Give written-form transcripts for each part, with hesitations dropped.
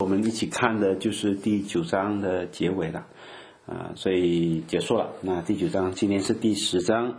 我们一起看的就是第9章的结尾了，所以结束了。那第9章今天是第10章，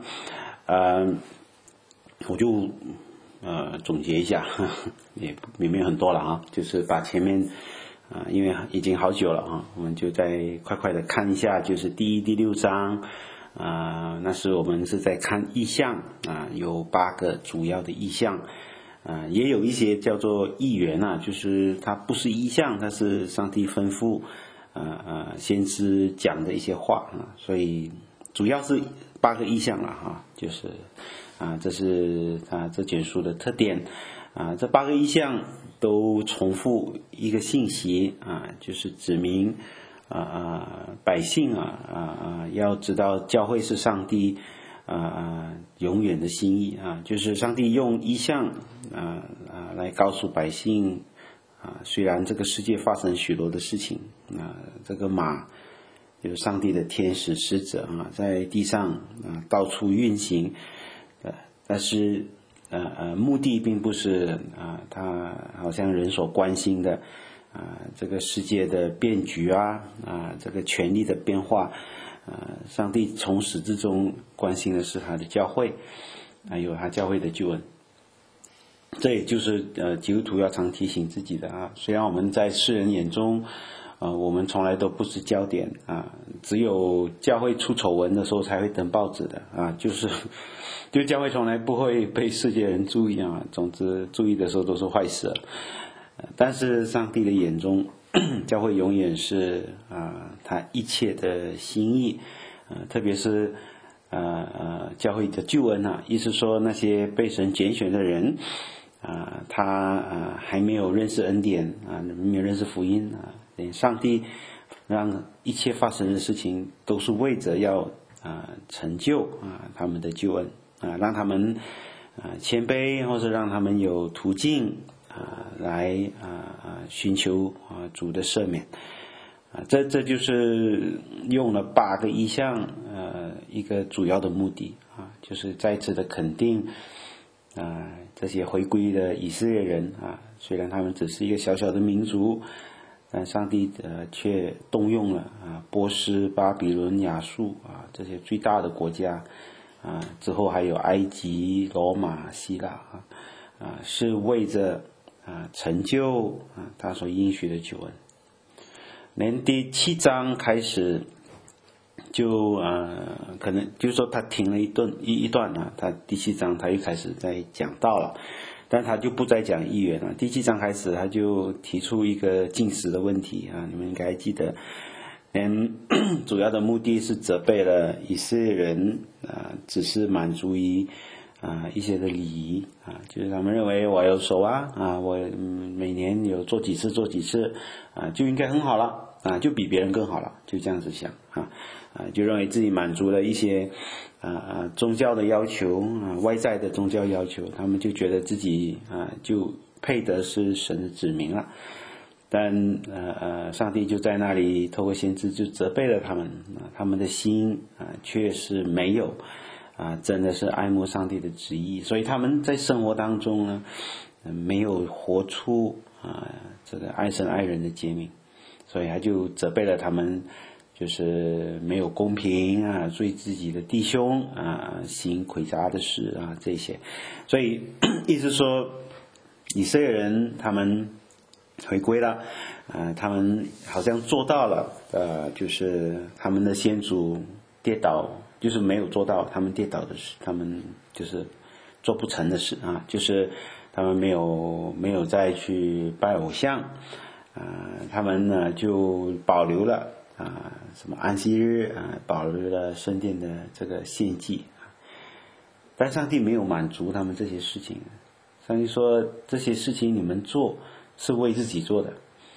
我就总结一下，也没有很多了啊，就是把前面因为已经好久了啊，我们就再快快的看一下，就是第1、第6章，那时我们是在看意象有8个主要的意象。也有一些叫做预言就是它不是意象，它是上帝吩咐先知讲的一些话所以主要是8个意象了就是这是这卷书的特点这8个意象都重复一个信息就是指明百姓要知道教会是上帝永远的心意就是上帝用意象来告诉百姓虽然这个世界发生许多的事情这个马就是上帝的天使使者在地上到处运行但是目的并不是他好像人所关心的这个世界的变局这个权力的变化上帝从始至终关心的是他的教会还有他教会的救恩这也就是基督徒要常提醒自己的虽然我们在世人眼中我们从来都不是焦点只有教会出丑闻的时候才会登报纸的就教会从来不会被世界人注意总之注意的时候都是坏事但是上帝的眼中教会永远是他一切的心意特别是教会的救恩意思说那些被神拣选的人他还没有认识恩典没有认识福音上帝让一切发生的事情都是为着要成就他们的救恩让他们谦卑或是让他们有途径来寻求主的赦免这就是用了8个意象一个主要的目的就是再次的肯定这些回归的以色列人虽然他们只是一个小小的民族但上帝却动用了波斯、巴比伦、亚述这些最大的国家之后还有埃及、罗马、希腊是为着成就他所应许的救恩连第7章开始就可能就是说他停了一段他第7章他又开始在讲道了但他就不再讲预言了第7章开始他就提出一个禁食的问题你们应该记得主要的目的是责备了以色列人只是满足于一些的礼仪就是他们认为我有守我每年有做几次就应该很好了就比别人更好了就这样子想就认为自己满足了一些宗教的要求外在的宗教要求他们就觉得自己就配得是神的子民了但上帝就在那里透过先知就责备了他们他们的心却是没有真的是爱慕上帝的旨意所以他们在生活当中呢没有活出这个爱神爱人的诫命所以他就责备了他们就是没有公平对自己的弟兄行诡诈的事这些所以意思说以色列人他们回归了他们好像做到了就是他们的先祖跌倒就是没有做到他们跌倒的事他们就是做不成的事就是他们没有再去拜偶像他们呢就保留了什么安息日保留了圣殿的这个献祭但上帝没有满足他们这些事情上帝说这些事情你们做是为自己做的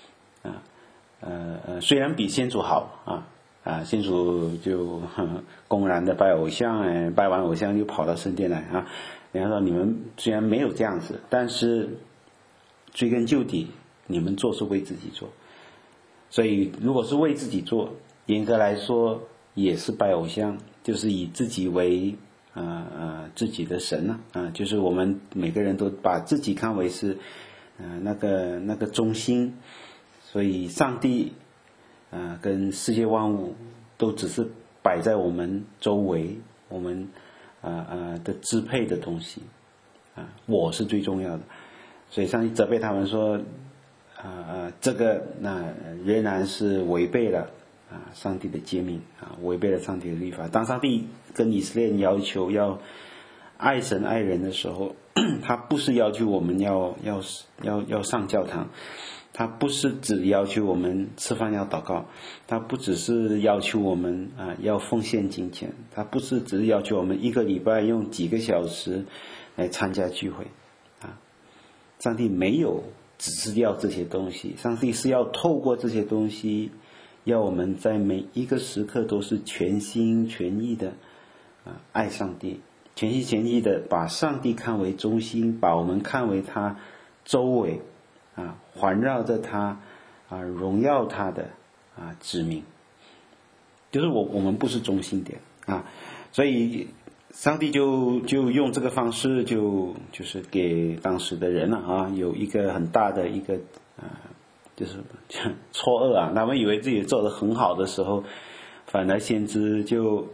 虽然比先祖好先祖就公然的拜偶像拜完偶像就跑到圣殿来然后说你们虽然没有这样子但是追根究底你们做是为自己做所以如果是为自己做严格来说也是拜偶像就是以自己为自己的神就是我们每个人都把自己看为是那个中心所以上帝跟世界万物都只是摆在我们周围，我们的支配的东西我是最重要的。所以上帝责备他们说这个仍然是违背了上帝的诫命违背了上帝的律法。当上帝跟以色列人要求要爱神爱人的时候，他不是要求我们要上教堂，他不是只要求我们吃饭要祷告，他不只是要求我们要奉献金钱，他不是只是要求我们一个礼拜用几个小时来参加聚会上帝没有只是要这些东西，上帝是要透过这些东西，要我们在每一个时刻都是全心全意的爱上帝，全心全意的把上帝看为中心，把我们看为他周围环绕着他荣耀他的子民，就是我们不是中心点所以上帝就用这个方式就是给当时的人有一个很大的一个就是错愕他们以为自己做得很好的时候，反而先知就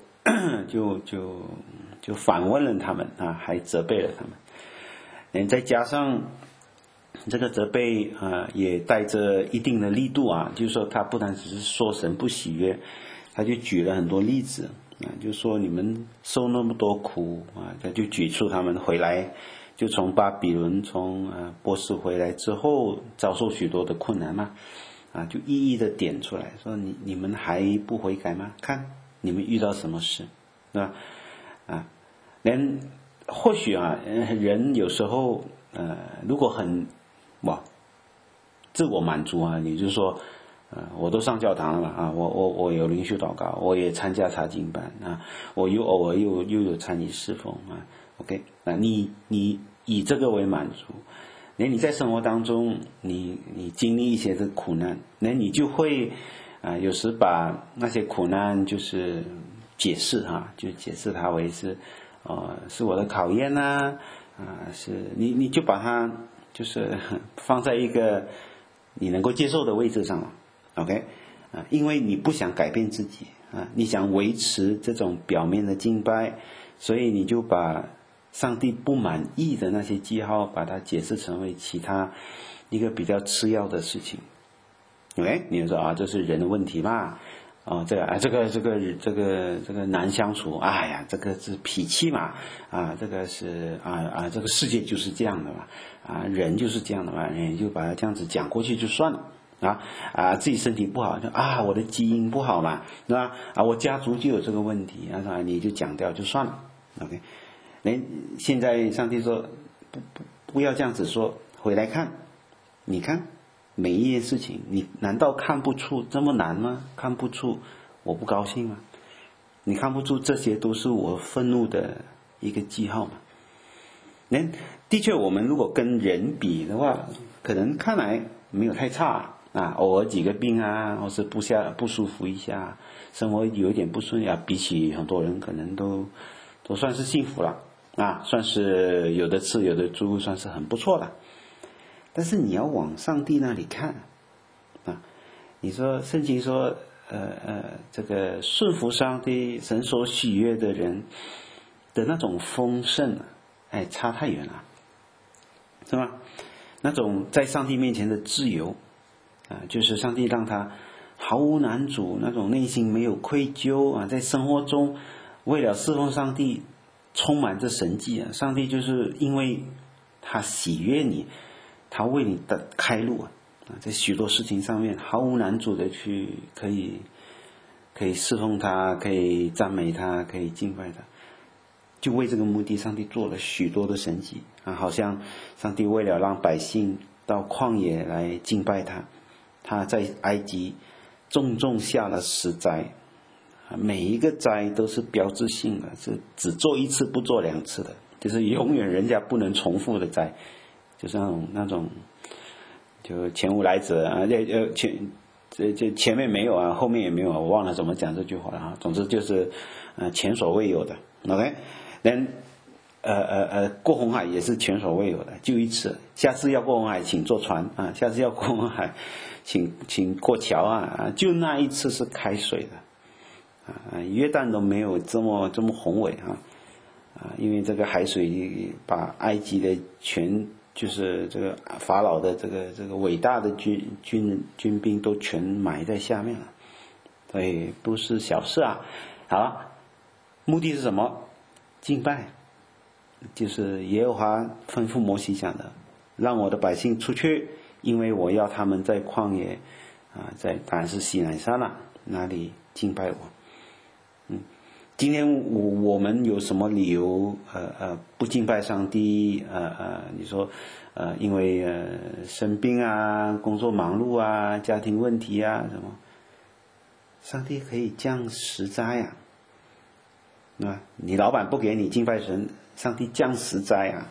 反问了他们还责备了他们。再加上这个责备也带着一定的力度就是说他不单只是说神不喜悦，他就举了很多例子就说你们受那么多苦他就举出他们回来，就从巴比伦从波斯回来之后遭受许多的困难嘛就一一的点出来说你们还不悔改吗？看你们遇到什么事是吧或许人有时候如果很自我满足也就是说我都上教堂了嘛我有灵修祷告，我也参加查经班我又偶尔又有参与侍奉OK 你以这个为满足，你在生活当中你经历一些的苦难，你就会有时把那些苦难就是解释就解释它为是我的考验是你就把它就是放在一个你能够接受的位置上了OK 因为你不想改变自己你想维持这种表面的敬拜，所以你就把上帝不满意的那些记号把它解释成为其他一个比较次要的事情。 OK 你说这是人的问题嘛这个难相处，哎呀这个是脾气嘛这个是这个世界就是这样的嘛人就是这样的嘛，你就把它这样子讲过去就算了自己身体不好就我的基因不好嘛是吧我家族就有这个问题你就讲掉就算了 OK 现在上帝说不要这样子说，回来看，你看每一件事情你难道看不出这么难吗？看不出我不高兴吗？你看不出这些都是我愤怒的一个记号吗？的确我们如果跟人比的话，可能看来没有太差偶尔几个病或是不舒服一下，生活有一点不顺比起很多人可能都算是幸福了算是有的吃有的住，算是很不错了。但是你要往上帝那里看你说圣经说这个顺服上帝神所喜悦的人的那种丰盛差太远了是吧？那种在上帝面前的自由就是上帝让他毫无难阻，那种内心没有愧疚在生活中为了侍奉上帝充满着神迹上帝就是因为他喜悦你，他为你的开路在许多事情上面毫无难阻的去可以侍奉他，可以赞美他，可以敬拜他，就为这个目的上帝做了许多的神迹好像上帝为了让百姓到旷野来敬拜他，他在埃及重重下了10灾每一个灾都是标志性的，是只做一次不做2次的，就是永远人家不能重复的灾，就是那种就前无来者前面没有后面也没有我忘了怎么讲这句话了总之就是前所未有的 OK 过红海也是前所未有的，就一次。下次要过红海，请坐船啊！下次要过红海，请过桥啊！就那一次是开水的啊！约旦都没有这么宏伟啊！因为这个海水把埃及的就是这个法老的这个伟大的军兵都全埋在下面了，所以不是小事啊！好，目的是什么？敬拜，就是耶和华吩咐摩西讲的，让我的百姓出去，因为我要他们在旷野当然是西乃山了，那里敬拜我。今天我们有什么理由不敬拜上帝？你说因为生病啊，工作忙碌啊，家庭问题啊什么？上帝可以降十灾啊，对吧？你老板不给你敬拜神，上帝降十灾啊，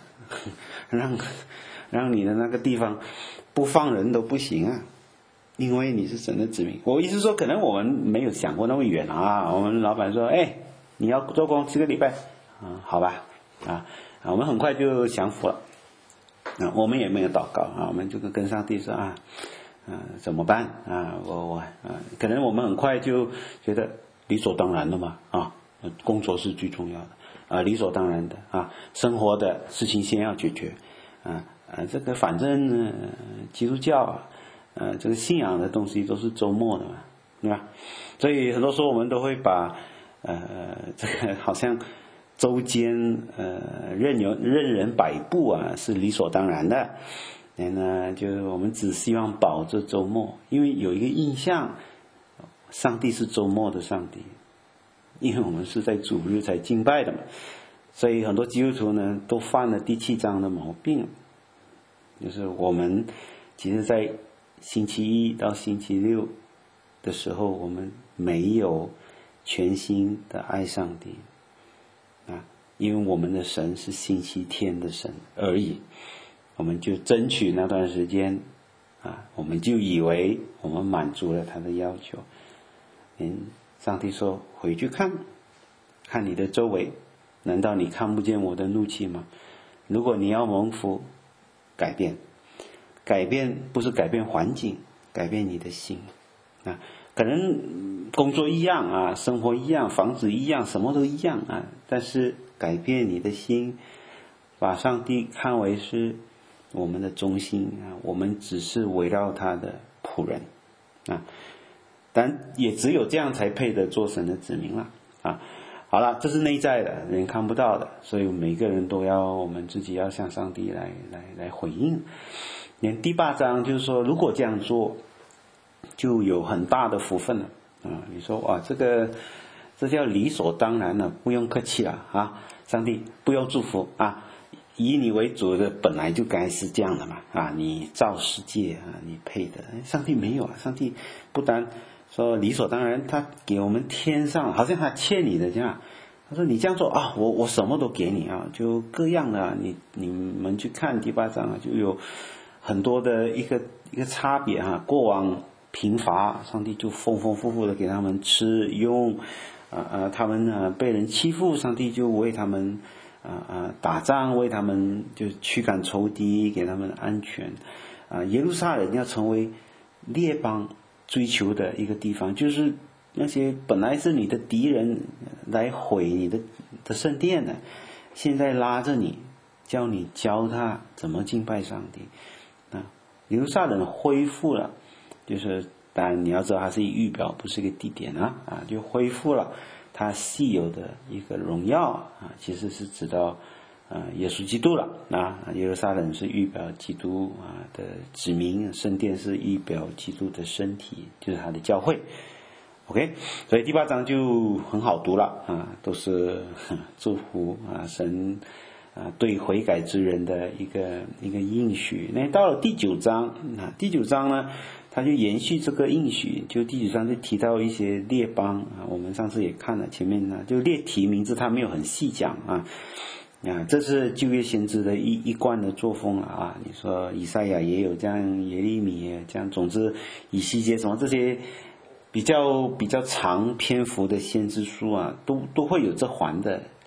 让你的那个地方不放人都不行啊，因为你是神的子民。我意思说，可能我们没有想过那么远啊。我们老板说，你要做工7个礼拜，好吧，我们很快就降服了，我们也没有祷告啊，我们就跟上帝说怎么办啊？可能我们很快就觉得理所当然的嘛工作是最重要的理所当然的生活的事情先要解决这个反正基督教这个信仰的东西都是周末的嘛，对吧？所以很多时候我们都会把这个好像周间任人摆布是理所当然的，就是我们只希望保着周末，因为有一个印象，上帝是周末的上帝，因为我们是在主日才敬拜的嘛，所以很多基督徒呢都犯了第7章的毛病，就是我们其实在星期1到星期6的时候，我们没有全心的爱上帝因为我们的神是星期天的神而已，我们就争取那段时间我们就以为我们满足了他的要求。上帝说，回去看你的周围，难道你看不见我的怒气吗？如果你要蒙福，改变不是改变环境，改变你的心可能工作一样生活一样，房子一样，什么都一样但是改变你的心，把上帝看为是我们的中心我们只是围绕他的仆人但也只有这样才配得做神的子民了好了，这是内在的，人看不到的，所以每个人都我们自己要向上帝来回应。连第8章就是说，如果这样做就有很大的福分了你说这叫理所当然了，不用客气了上帝不用祝福以你为主的本来就该是这样的嘛你造世界你配的。上帝没有上帝不单说理所当然，他给我们添上，好像他欠你的这样。他说你这样做我什么都给你就各样的你们去看第8章就有很多的一个差别过往贫乏，上帝就丰丰富富的给他们吃用他们被人欺负，上帝就为他们打仗，为他们就驱赶仇敌，给他们安全耶路撒冷要成为列邦追求的一个地方，就是那些本来是你的敌人来毁你的圣殿的，现在拉着你教他怎么敬拜上帝耶路撒冷恢复了，就是当然你要知道它是一预表，不是一个地点就恢复了它稀有的一个荣耀其实是指到耶稣基督了耶路撒冷是预表基督的子民，圣殿是预表基督的身体，就是他的教会。OK， 所以第8章就很好读了都是祝福神对悔改之人的一个应许。那到了第9章第9章呢，他就延续这个应许，就第9章就提到一些列邦我们上次也看了，前面呢就列提名字，他没有很细讲这是旧约先知的一贯的作风你说以赛亚也有这样，耶利米也这样，总之以西结什么这些比较长篇幅的先知书都会有这环的，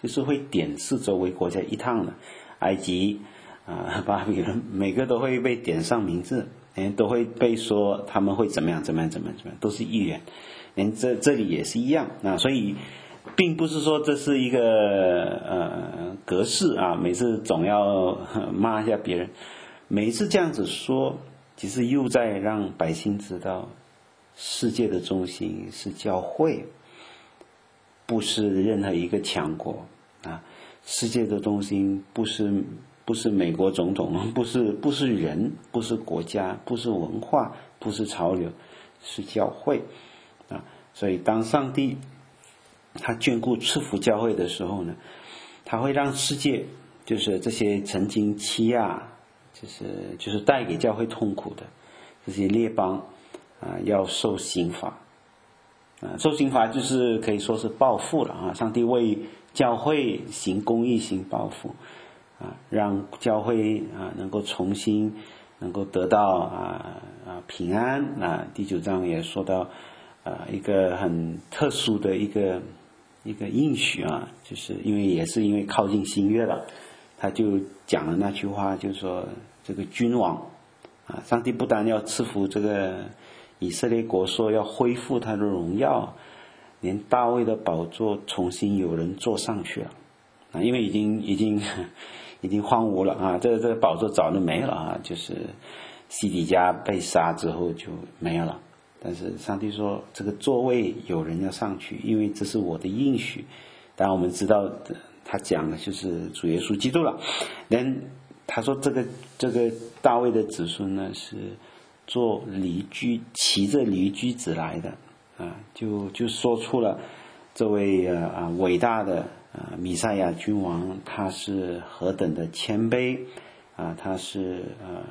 就是会点四周围国家一趟的，埃及巴比伦每个都会被点上名字，都会被说他们会怎么样，都是预言。这里也是一样所以并不是说这是一个格式每次总要骂一下别人，每次这样子说，其实又在让百姓知道，世界的中心是教会，不是任何一个强国世界的中心不是美国总统，不是人，不是国家，不是文化，不是潮流，是教会所以当上帝他眷顾赐福教会的时候呢，他会让世界就是这些曾经欺压就是带给教会痛苦的这些列邦要受刑罚受刑罚就是可以说是报复了上帝为教会行公义行报复让教会能够重新能够得到平安第9章也说到一个很特殊的一个应许就是因为靠近新约了，他就讲了那句话，就是说这个君王上帝不但要赐福这个以色列国，说要恢复他的荣耀，连大卫的宝座重新有人坐上去了因为已经荒芜了这个宝座早就没了就是西底家被杀之后就没有了，但是上帝说这个座位有人要上去，因为这是我的应许。当然我们知道他讲的就是主耶稣基督了。他说这个大卫的子孙呢是做驴驹，骑着驴驹子来的就说出了这位伟大的弥赛亚君王他是何等的谦卑他是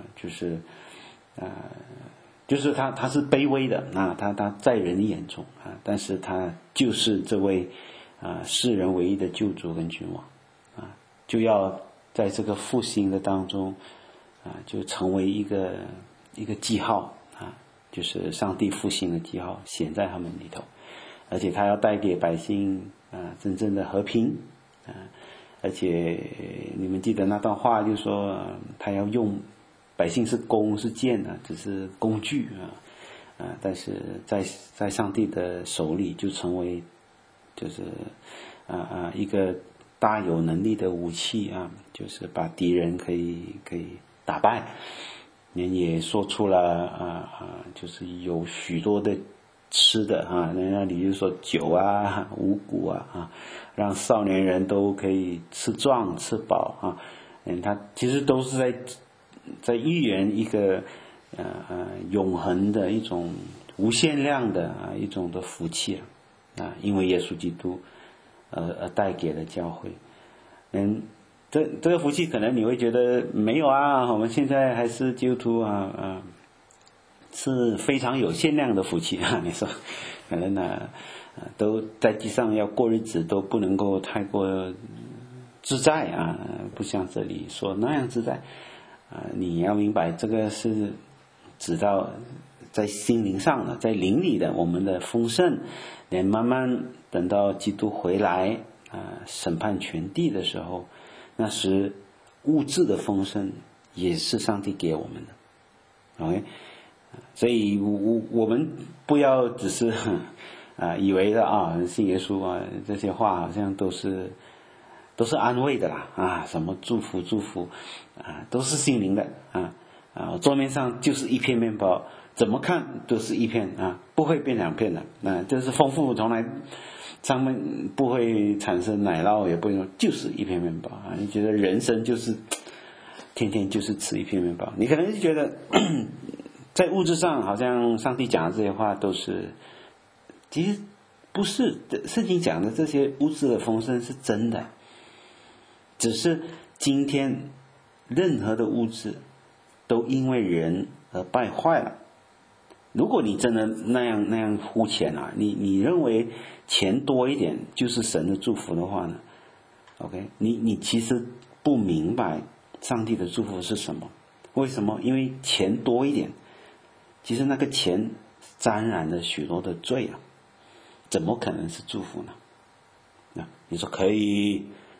就是他是卑微的他在人眼中但是他就是这位世人唯一的救主跟君王就要在这个复兴的当中就成为一个记号就是上帝复兴的记号显在他们里头，而且他要带给百姓真正的和平而且你们记得那段话就说他要用百姓是弓是箭只是工具但是在上帝的手里就成为就是一个大有能力的武器就是把敌人可以打败。也说出了就是有许多的吃的那里就说酒五谷让少年人都可以吃壮吃饱他其实都是在预言一个永恒的一种无限量的一种的福气因为耶稣基督而带给了教会。这个福气可能你会觉得没有我们现在还是基督徒是非常有限量的福气你说可能都在地上要过日子都不能够太过自在不像这里说那样自在你要明白这个是指到在心灵上的，在灵里的我们的丰盛，连慢慢等到基督回来审判全地的时候，那时物质的丰盛也是上帝给我们的。 OK， 所以我们不要只是以为的信耶稣这些话好像都是安慰的啦什么祝福都是心灵的桌面上就是一片面包，怎么看都是一片不会变两片的这是丰富，从来上面不会产生奶酪，也不会就是一片面包你觉得人生就是天天就是吃一片面包，你可能就觉得在物质上好像上帝讲的这些话都是，其实不是，圣经讲的这些物质的丰盛是真的，只是今天任何的物质都因为人而败坏了。如果你真的那样肤浅你认为钱多一点就是神的祝福的话呢 OK， 你其实不明白上帝的祝福是什么。为什么？因为钱多一点，其实那个钱沾染了许多的罪怎么可能是祝福呢？你说可以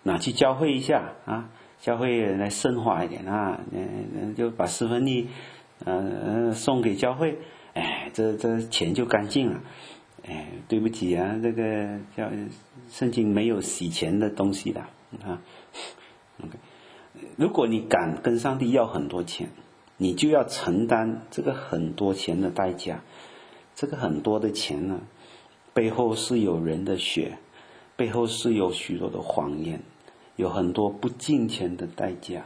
拿去教会一下啊，教会来升华一点啊，就把10%送给教会，哎，这钱就干净了。哎，对不起啊，这个叫圣经没有洗钱的东西的啊。OK， 如果你敢跟上帝要很多钱，你就要承担这个很多钱的代价。这个很多的钱呢，背后是有人的血，背后是有许多的谎言，有很多不敬钱的代价。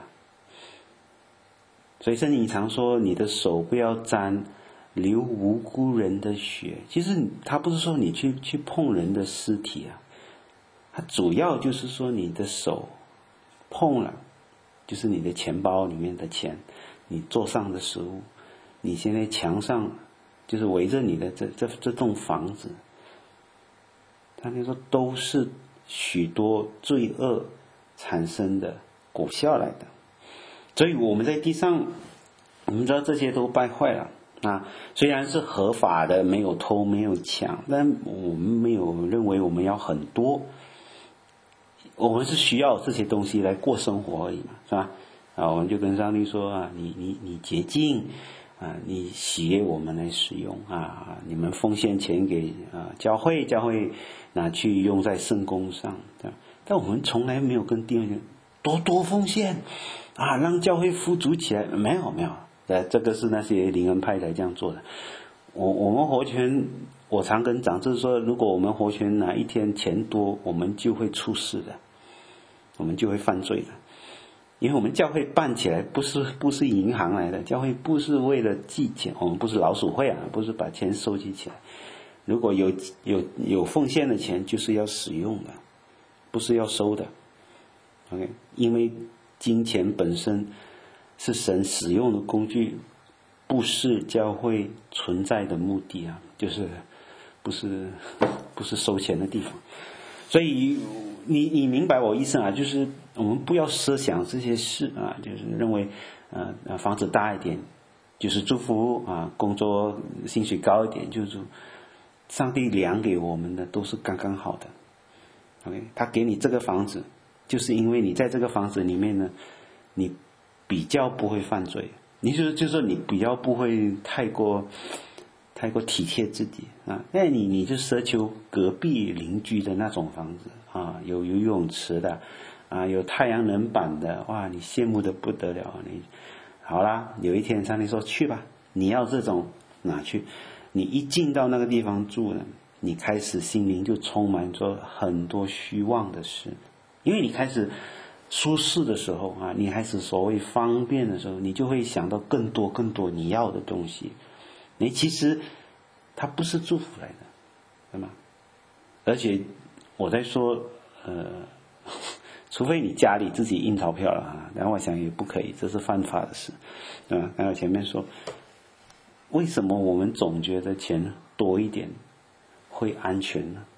所以圣经常说，你的手不要沾流无辜人的血。其实他不是说你去碰人的尸体啊，他主要就是说你的手碰了，就是你的钱包里面的钱，你桌上的食物，你现在墙上就是围着你的这栋房子，他就说都是许多罪恶产生的果效来的。所以我们在地上，我们知道这些都败坏了啊。虽然是合法的，没有偷没有抢，但我们没有认为我们要很多，我们是需要这些东西来过生活而已嘛，是吧？啊，我们就跟上帝说啊，你洁净啊，你喜悦我们来使用啊，你们奉献钱给教会拿去用在圣工上，对吧？但我们从来没有跟弟兄多奉献啊，让教会富足起来，没有，这个是那些灵恩派才这样做的。我们活泉，我常跟长子说，如果我们活泉哪一天钱多，我们就会出事的，我们就会犯罪的。因为我们教会办起来不是银行来的，教会不是为了寄钱，我们不是老鼠会啊，不是把钱收集起来。如果有奉献的钱，就是要使用的，不是要收的。OK， 因为金钱本身是神使用的工具，不是教会存在的目的啊，就是不是收钱的地方。所以你明白我意思啊？就是我们不要设想这些事啊，就是认为房子大一点就是祝福啊，工作薪水高一点就是上帝量给我们的都是刚刚好的。OK， 他给你这个房子，就是因为你在这个房子里面呢，你比较不会犯罪，就是说你比较不会太过体贴自己啊。那你就奢求隔壁邻居的那种房子啊，有游泳池的啊，有太阳能板的，哇，你羡慕的不得了。你好啦，有一天上帝说去吧，你要这种拿去。你一进到那个地方住呢，你开始心灵就充满着很多虚妄的事，因为你开始舒适的时候啊，你开始所谓方便的时候，你就会想到更多你要的东西。你其实它不是祝福来的，对吗？而且我在说除非你家里自己印钞票了啊，然后我想也不可以，这是犯法的事，对吧？刚才前面说，为什么我们总觉得钱多一点会安全呢？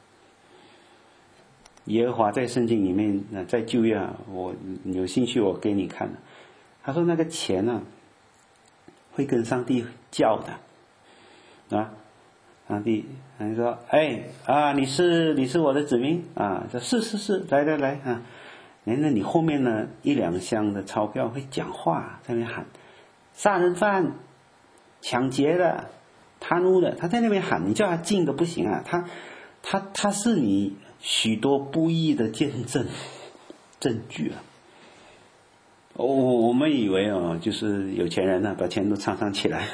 耶和华在圣经里面，在旧约啊，我有兴趣我给你看，他说那个钱啊会跟上帝叫的啊，上帝他说你是我的子民啊，说是来啊，那你后面呢1-2箱的钞票会讲话，在那边喊杀人犯、抢劫的、贪污的，他在那边喊，你叫他静都不行啊，他是你许多不义的见证证据啊。我们以为就是有钱人呢把钱都藏起来，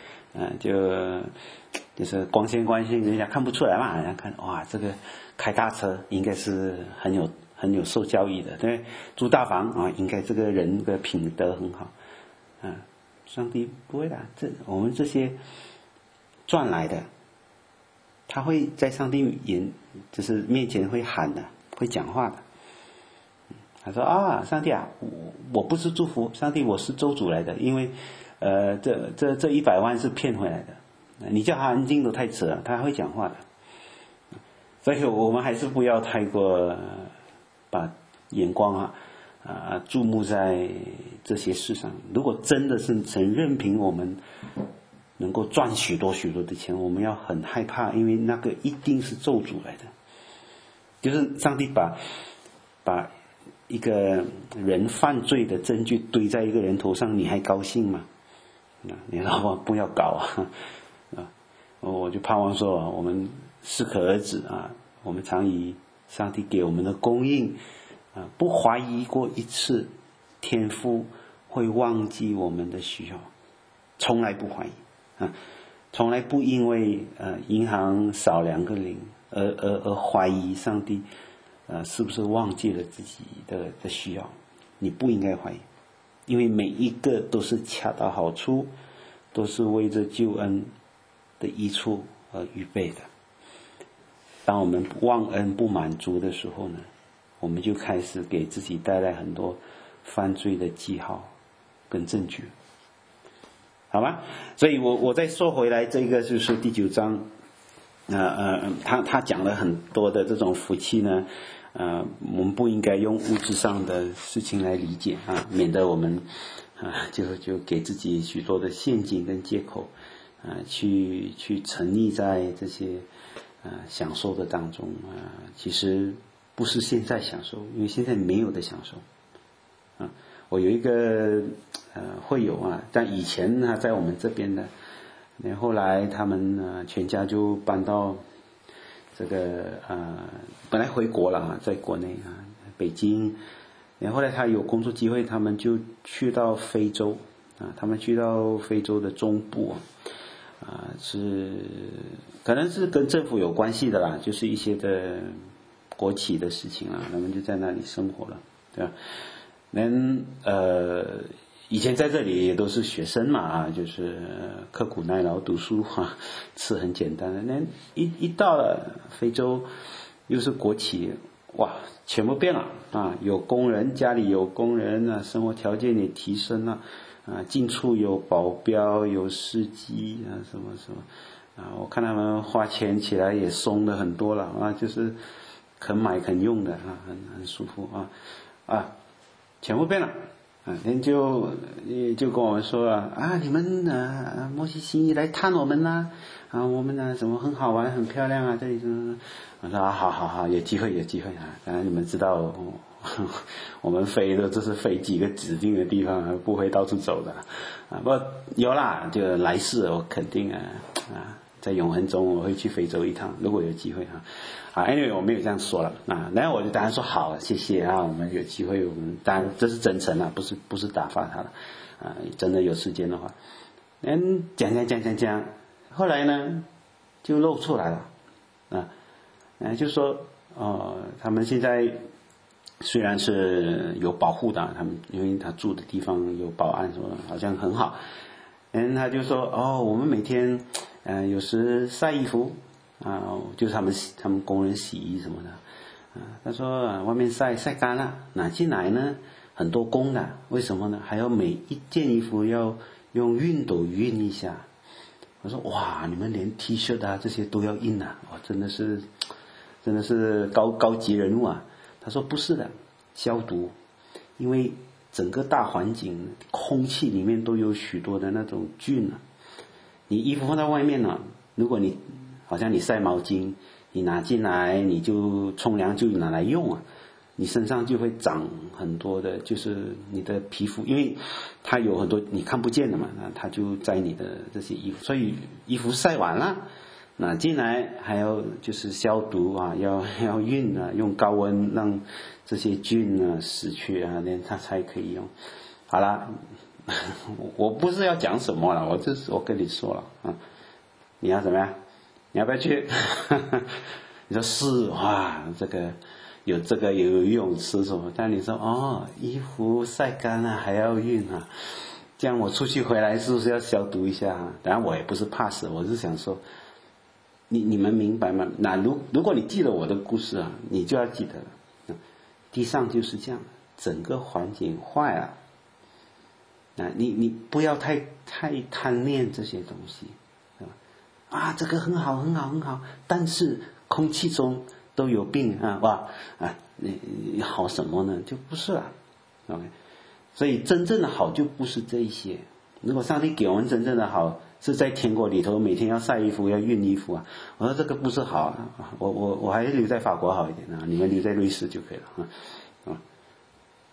就是光鲜人家看不出来嘛，人家看哇，这个开大车应该是很有受教育的，对，住大房啊，应该这个人的品德很好啊。上帝不会的，我们这些赚来的，他会在上帝就是面前会喊的，会讲话的。他说啊，上帝啊，我不是祝福，上帝我是咒诅来的，因为这100万是骗回来的，你叫他安静都太迟了，他会讲话的。所以我们还是不要太过把眼光注目在这些事上。如果真的是神任凭我们能够赚许多的钱，我们要很害怕，因为那个一定是咒诅来的，就是上帝把一个人犯罪的证据堆在一个人头上，你还高兴吗？你老婆不要搞我就盼望说我们适可而止我们常以上帝给我们的供应不怀疑过一次天父会忘记我们的需要，从来不怀疑从来不因为银行少2个零而怀疑上帝是不是忘记了自己的需要。你不应该怀疑，因为每一个都是恰到好处，都是为着救恩的益处而预备的。当我们忘恩不满足的时候呢，我们就开始给自己带来很多犯罪的记号跟证据，好吗？所以我再说回来，这个就是第9章他讲了很多的这种福气呢我们不应该用物质上的事情来理解免得我们就给自己许多的陷阱跟借口去沉溺在这些享受的当中其实不是现在享受，因为现在没有的享受我有一个会友但以前呢在我们这边的，后来他们全家就搬到这个本来回国了在国内北京，后来他有工作机会，他们就去到非洲他们去到非洲的中部是可能是跟政府有关系的啦，就是一些的国企的事情他们就在那里生活了，对吧？以前在这里也都是学生嘛就是刻苦耐劳读书吃很简单的。一到了非洲又是国企，哇，全部变了有工人，家里有工人生活条件也提升了进出有保镖有司机什么什么我看他们花钱起来也松的很多了就是肯买肯用的很舒服全部变了就跟我们说你们摩西新义来探我们啦我们什么很好玩很漂亮这里我说好有机会当然你们知道我们飞的这是飞几个指定的地方不会到处走的不过有啦，就来世我肯定在永恒中我会去非洲一趟，如果有机会anyway 我没有这样说了然后我就当然说好谢谢我们有机会我们当然这是真诚不是打发他的真的有时间的话讲后来呢就露出来了就说他们现在虽然是有保护的他们因为他住的地方有保安什么的好像很好他就说我们每天有时晒衣服就是他们工人洗衣什么的他说外面晒干了拿进来呢很多工的，为什么呢？还要每一件衣服要用熨斗熨一下。我说哇，你们连 T 恤这些都要印真的是高级人物他说不是的，消毒，因为整个大环境空气里面都有许多的那种菌你衣服放在外面如果你好像你晒毛巾，你拿进来你就冲凉就拿来用你身上就会长很多的，就是你的皮肤，因为它有很多你看不见的嘛，它就在你的这些衣服，所以衣服晒完了拿进来还要就是消毒要熨用高温让这些菌死去连它才可以用。好了，我不是要讲什么了，我跟你说了你要怎么样？你要不要去？你说是哇，这个有游泳池什么，但你说衣服晒干了还要熨这样我出去回来是不是要消毒一下当然我也不是怕死，我是想说你们明白吗？那如果你记得我的故事你就要记得了地上就是这样，整个环境坏了你不要太贪恋这些东西这个很好很好很好，但是空气中都有病你好什么呢？就不是了 OK， 所以真正的好就不是这一些。如果上帝给我们真正的好是在天国里头每天要晒衣服要熨衣服我说这个不是好我还是留在法国好一点你们留在瑞士就可以了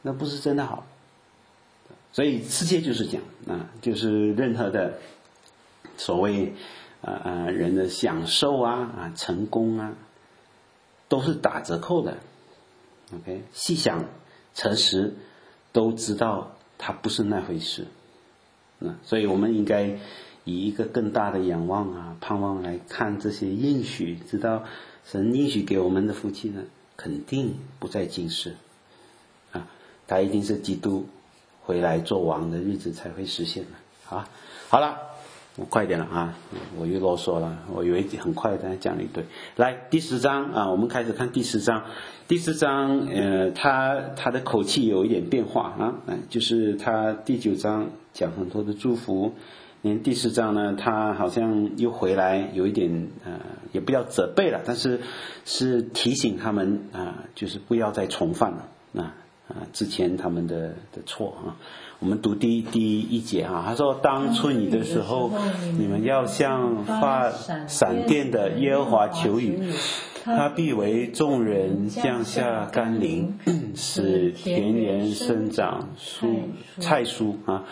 那不是真的好。所以世界就是这样啊，就是任何的所谓人的享受啊成功啊，都是打折扣的。OK， 细想诚实都知道它不是那回事。所以我们应该以一个更大的仰望啊盼望来看这些应许，知道神应许给我们的福气呢，肯定不在今世啊，它一定是基督回来做王的日子才会实现的啊。好了，我快点了啊，我又啰嗦了，我以为很快的讲了一堆。来第10章啊，我们开始看第10章。第10章他的口气有一点变化啊，就是他第9章讲很多的祝福，连第10章呢，他好像又回来有一点也不要责备了，但是是提醒他们就是不要再重犯了之前他们的错啊。我们读第1节啊，他说当春雨的时候，你们要向发闪电的耶和华求雨，他必为众人降下甘霖，使田园生长菜蔬啊。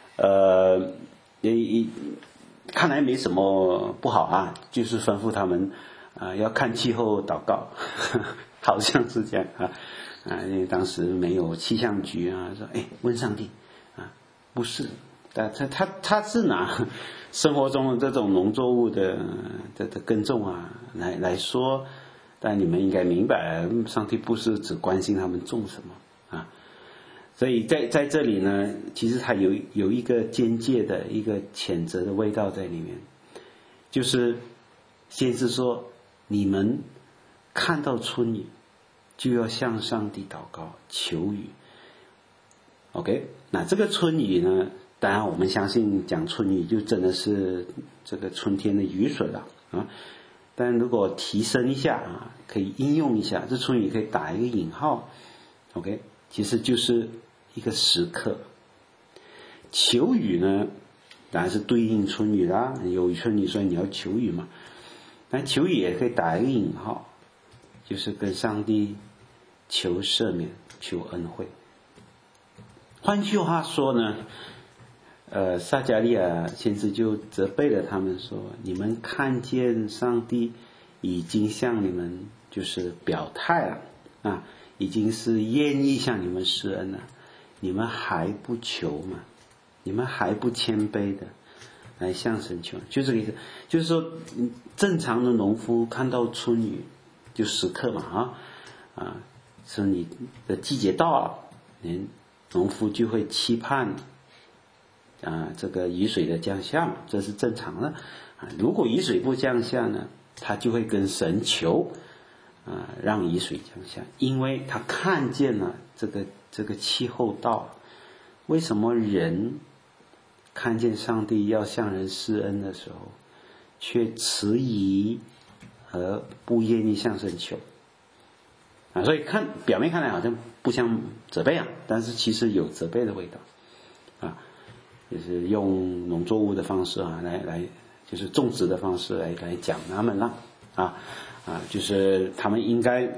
看来没什么不好啊，就是吩咐他们要看气候祷告，好像是这样因为当时没有气象局说问上帝不是，他是拿生活中的这种农作物的耕种来说，但你们应该明白，上帝不是只关心他们种什么所以在这里呢，其实它有一个间接的一个谴责的味道在里面，就是先是说你们看到春雨就要向上帝祷告求雨。OK， 那这个春雨呢，当然我们相信讲春雨就真的是这个春天的雨水了但如果提升一下可以应用一下，这春雨可以打一个引号 OK， 其实就是一个时刻。求雨呢当然是对应春雨啦，有春雨所以你要求雨嘛，但求雨也可以打一个引号，就是跟上帝求赦免求恩惠。换句话说呢撒迦利亚先知就责备了他们说，你们看见上帝已经向你们就是表态了已经是愿意向你们施恩了，你们还不求吗？你们还不谦卑的来向神求？就这个意思，就是说正常的农夫看到春雨就时刻嘛说你的季节到了，农夫就会期盼这个雨水的降下，这是正常的如果雨水不降下呢，他就会跟神求让雨水降下，因为他看见了这个气候到了。为什么人看见上帝要向人施恩的时候，却迟疑而不愿意向神求所以表面看来好像不像责备但是其实有责备的味道就是用农作物的方式来就是种植的方式来讲他们了就是他们应该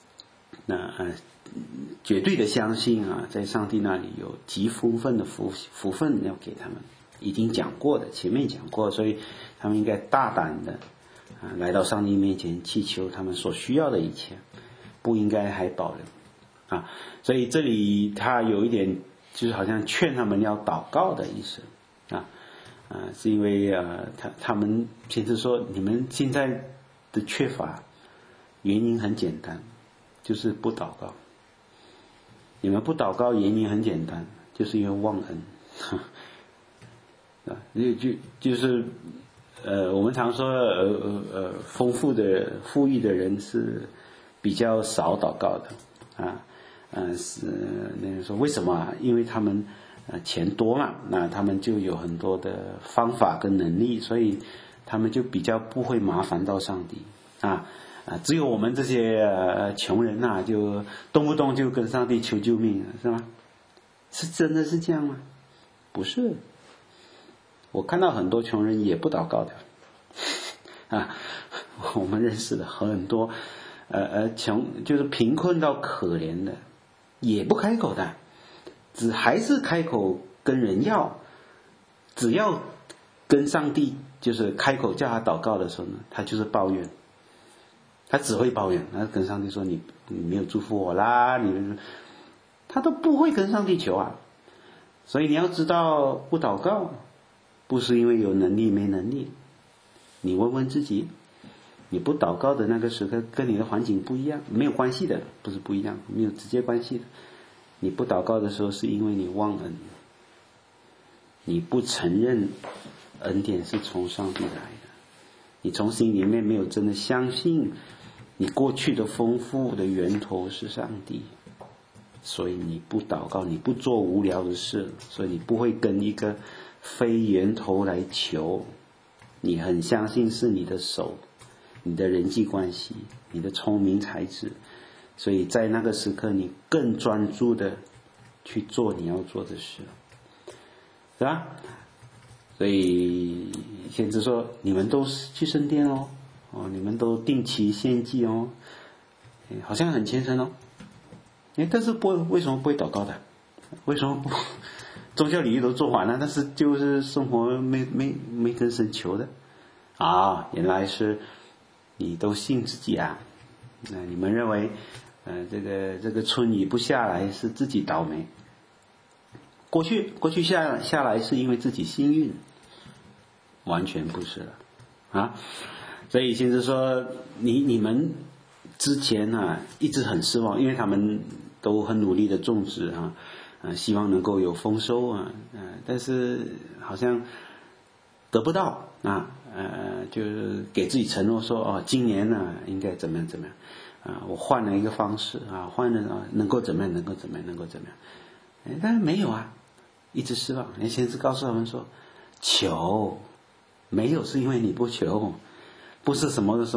绝对的相信在上帝那里有极丰盛的福分要给他们，已经讲过的，前面讲过，所以他们应该大胆的来到上帝面前祈求他们所需要的一切，不应该还保留所以这里他有一点就是好像劝他们要祷告的意思是因为他们先是说你们现在的缺乏原因很简单，就是不祷告。你们不祷告原因很简单，就是因为忘恩就是我们常说富裕的人是比较少祷告的是那个说为什么因为他们钱多嘛，那他们就有很多的方法跟能力，所以他们就比较不会麻烦到上帝只有我们这些穷人就动不动就跟上帝求救命是吗？是真的是这样吗？不是，我看到很多穷人也不祷告的我们认识的很多穷就是贫困到可怜的也不开口的，还是开口跟人要，只要跟上帝就是开口叫他祷告的时候呢，他就是抱怨，他只会抱怨，他跟上帝说你没有祝福我啦，他都不会跟上帝求啊。所以你要知道，不祷告不是因为有能力没能力，你问问自己，你不祷告的那个时刻跟你的环境不一样，没有关系的，不是不一样，没有直接关系的。你不祷告的时候是因为你忘恩，你不承认恩典是从上帝来的，你从心里面没有真的相信你过去的丰富的源头是上帝，所以你不祷告，你不做无聊的事，所以你不会跟一个非源头来求，你很相信是你的手，你的人际关系，你的聪明才智，所以在那个时刻你更专注的去做你要做的事，是吧？所以先知说你们都去圣殿哦，你们都定期献祭哦，好像很虔诚哦，但是为什么不会祷告的？为什么不宗教礼仪都做完了，但是就是生活没跟神求的啊？原来是你都信自己啊！你们认为这个春雨不下来是自己倒霉，过去下来是因为自己幸运，完全不是了啊！所以先是说你们之前啊一直很失望，因为他们都很努力的种植希望能够有丰收但是好像得不到就是给自己承诺说今年呢应该怎么样我换了一个方式换了能够怎么样能够怎么样，但是没有一直失望。先是告诉他们说，求没有是因为你不求，不是什么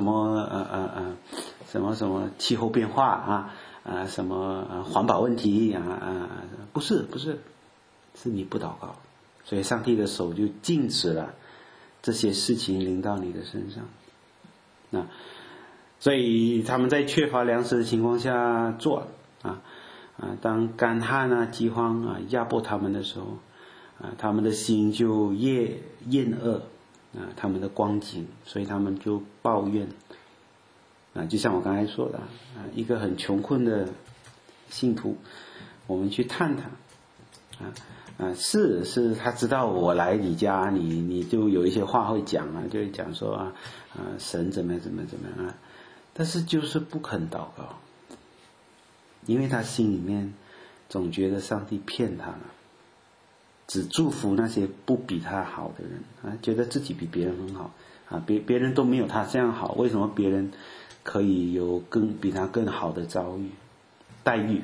气候变化什么环保问题不是，是你不祷告，所以上帝的手就禁止了这些事情临到你的身上所以他们在缺乏粮食的情况下做当干旱饥荒压迫他们的时候他们的心就越厌恶他们的光景，所以他们就抱怨就像我刚才说的一个很穷困的信徒，我们去探他是他知道我来你家，你就有一些话会讲就会讲说神怎么样但是就是不肯祷告，因为他心里面总觉得上帝骗他了，只祝福那些不比他好的人觉得自己比别人很好别人都没有他这样好，为什么别人可以有比他更好的待遇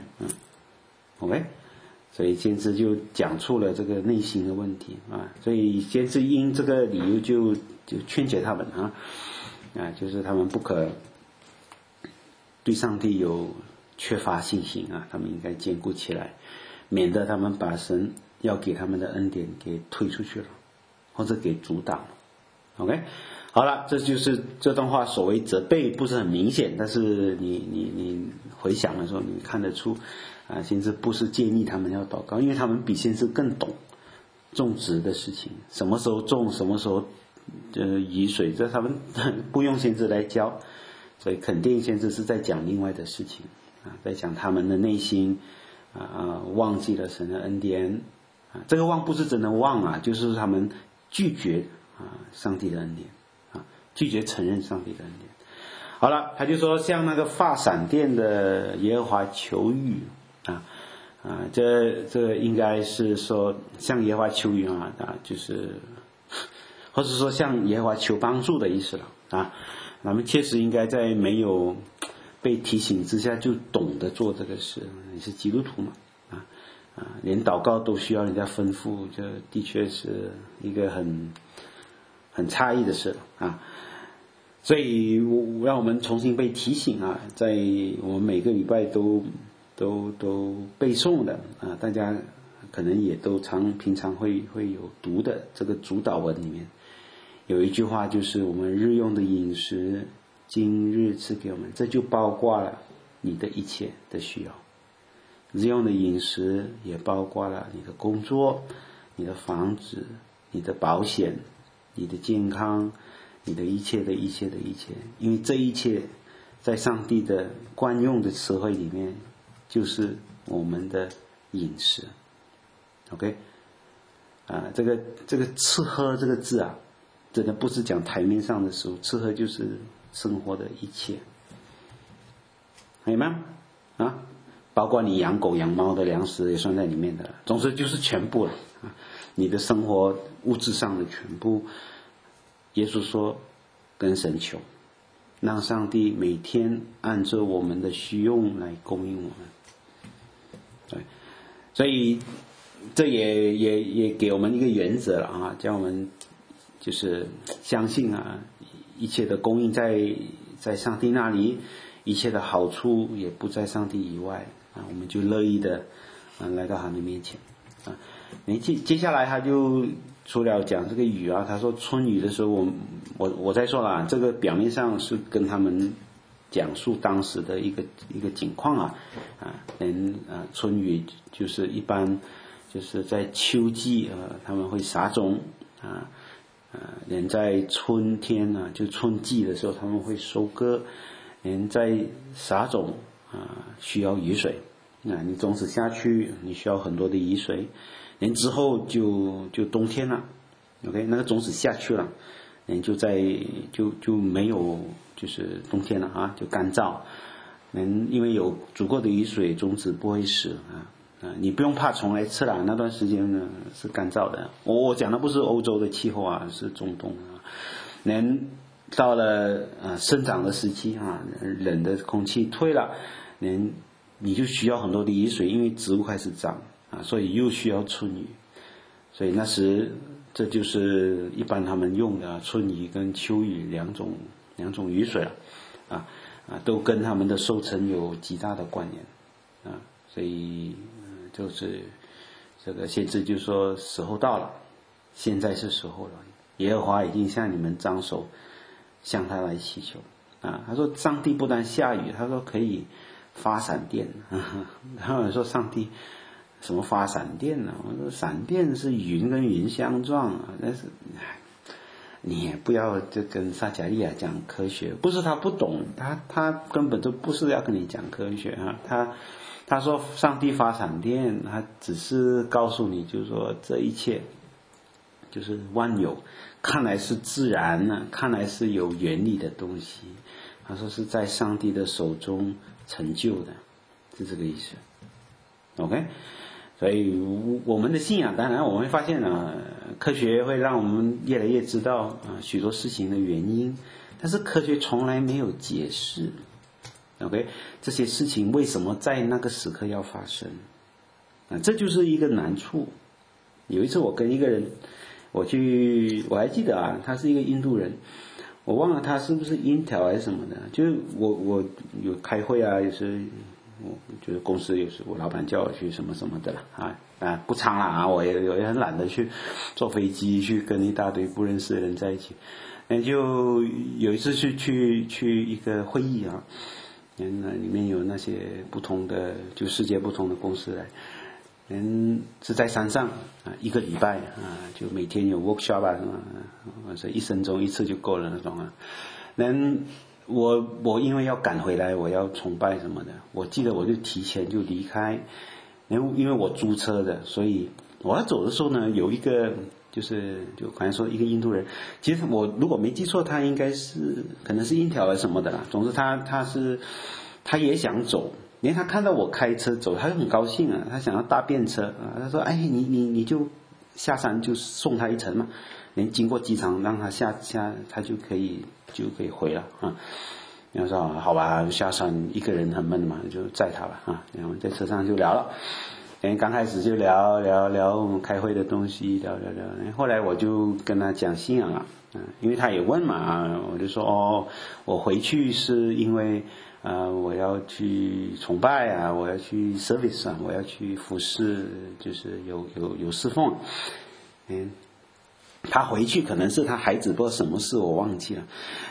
OK， 所以先知就讲出了这个内心的问题所以先知因这个理由就劝解他们就是他们不可对上帝有缺乏信心他们应该坚固起来，免得他们把神要给他们的恩典给推出去了，或者给阻挡了。OK， 好了，这就是这段话所谓责备不是很明显，但是你回想的时候你看得出先知不是建议他们要祷告，因为他们比先知更懂种植的事情，什么时候种什么时候雨水，这他们不用先知来教，所以肯定先知是在讲另外的事情在讲他们的内心忘记了神的恩典这个忘不是真的忘就是他们拒绝上帝的恩典拒绝承认上帝的恩典。好了，他就说像那个发闪电的耶和华求雨这应该是说向耶和华求雨就是或者说向耶和华求帮助的意思了那么确实应该在没有被提醒之下就懂得做这个事，你是基督徒嘛连祷告都需要人家吩咐，这的确是一个很诧异的事所以让我们重新被提醒在我们每个礼拜都背诵的大家可能也都平常会有读的这个主祷文里面有一句话，就是我们日用的饮食今日赐给我们，这就包括了你的一切的需要， 日用的饮食也包括了你的工作、你的房子、你的保险、你的健康、你的一切的一切的一切，因为这一切在上帝的惯用的词汇里面就是我们的饮食。 OK， 这个吃喝这个字啊，真的不是讲台面上的食物，吃喝就是生活的一切，明白吗？包括你养狗养猫的粮食也算在里面的，总之就是全部了你的生活物质上的全部。耶稣说跟神求，让上帝每天按照我们的需用来供应我们。对，所以这也给我们一个原则了叫我们就是相信一切的供应在上帝那里，一切的好处也不在上帝以外我们就乐意的来到他的面前接下来他就除了讲这个雨他说春雨的时候，我再说了这个表面上是跟他们讲述当时的一个景况春雨就是一般就是在秋季他们会撒种人在春天就春季的时候他们会收割，人在撒种需要雨水你种子下去你需要很多的雨水，人之后就冬天了 OK， 那个种子下去了人就没有就是冬天了就干燥，人因为有足够的雨水种子不会死你不用怕虫来吃了，那段时间呢是干燥的。我讲的不是欧洲的气候是中东人到了生长的时期冷的空气退了，人你就需要很多的雨水，因为植物开始长所以又需要春雨，所以那时这就是一般他们用的春雨跟秋雨两种雨水都跟他们的收成有极大的关联所以就是这个先知就说时候到了，现在是时候了，耶和华已经向你们张手向他来祈求他说上帝不但下雨，他说可以发闪电然后说上帝什么发闪电呢？我说闪电是云跟云相撞但是你也不要就跟撒迦利亚讲科学，不是他不懂，他根本就不是要跟你讲科学他说上帝发闪电，他只是告诉你就是说这一切就是万有看来是自然看来是有原理的东西，他说是在上帝的手中成就的，是这个意思 OK。 所以我们的信仰当然我们会发现科学会让我们越来越知道许多事情的原因，但是科学从来没有解释 OK 这些事情为什么在那个时刻要发生这就是一个难处。有一次我跟一个人我还记得他是一个印度人，我忘了他是不是英条还是什么的，就是我有开会有时我觉得公司有时我老板叫我去什么什么的了不长了我也很懒得去坐飞机去跟一大堆不认识的人在一起就有一次去一个会议里面有那些不同的就世界不同的公司来，是在山上一个礼拜就每天有 workshop 什么1分钟一次就够了那种我因为要赶回来我要崇拜什么的，我记得我就提前就离开，因为我租车的，所以我要走的时候呢有一个就好像说一个印度人，其实我如果没记错他应该是可能是印条什么的啦，总之他也想走，因为他看到我开车走他就很高兴他想要搭便车他说你就下山就送他一程嘛，连经过机场让他下他就可以回了然后说好吧，下山一个人很闷嘛，就载他吧然后在车上就聊了，刚开始就聊我们开会的东西聊，后来我就跟他讲信仰了因为他也问嘛我就说我回去是因为我要去崇拜我要去 service 我要去服侍，就是有侍奉他回去可能是他孩子不知道什么事我忘记了，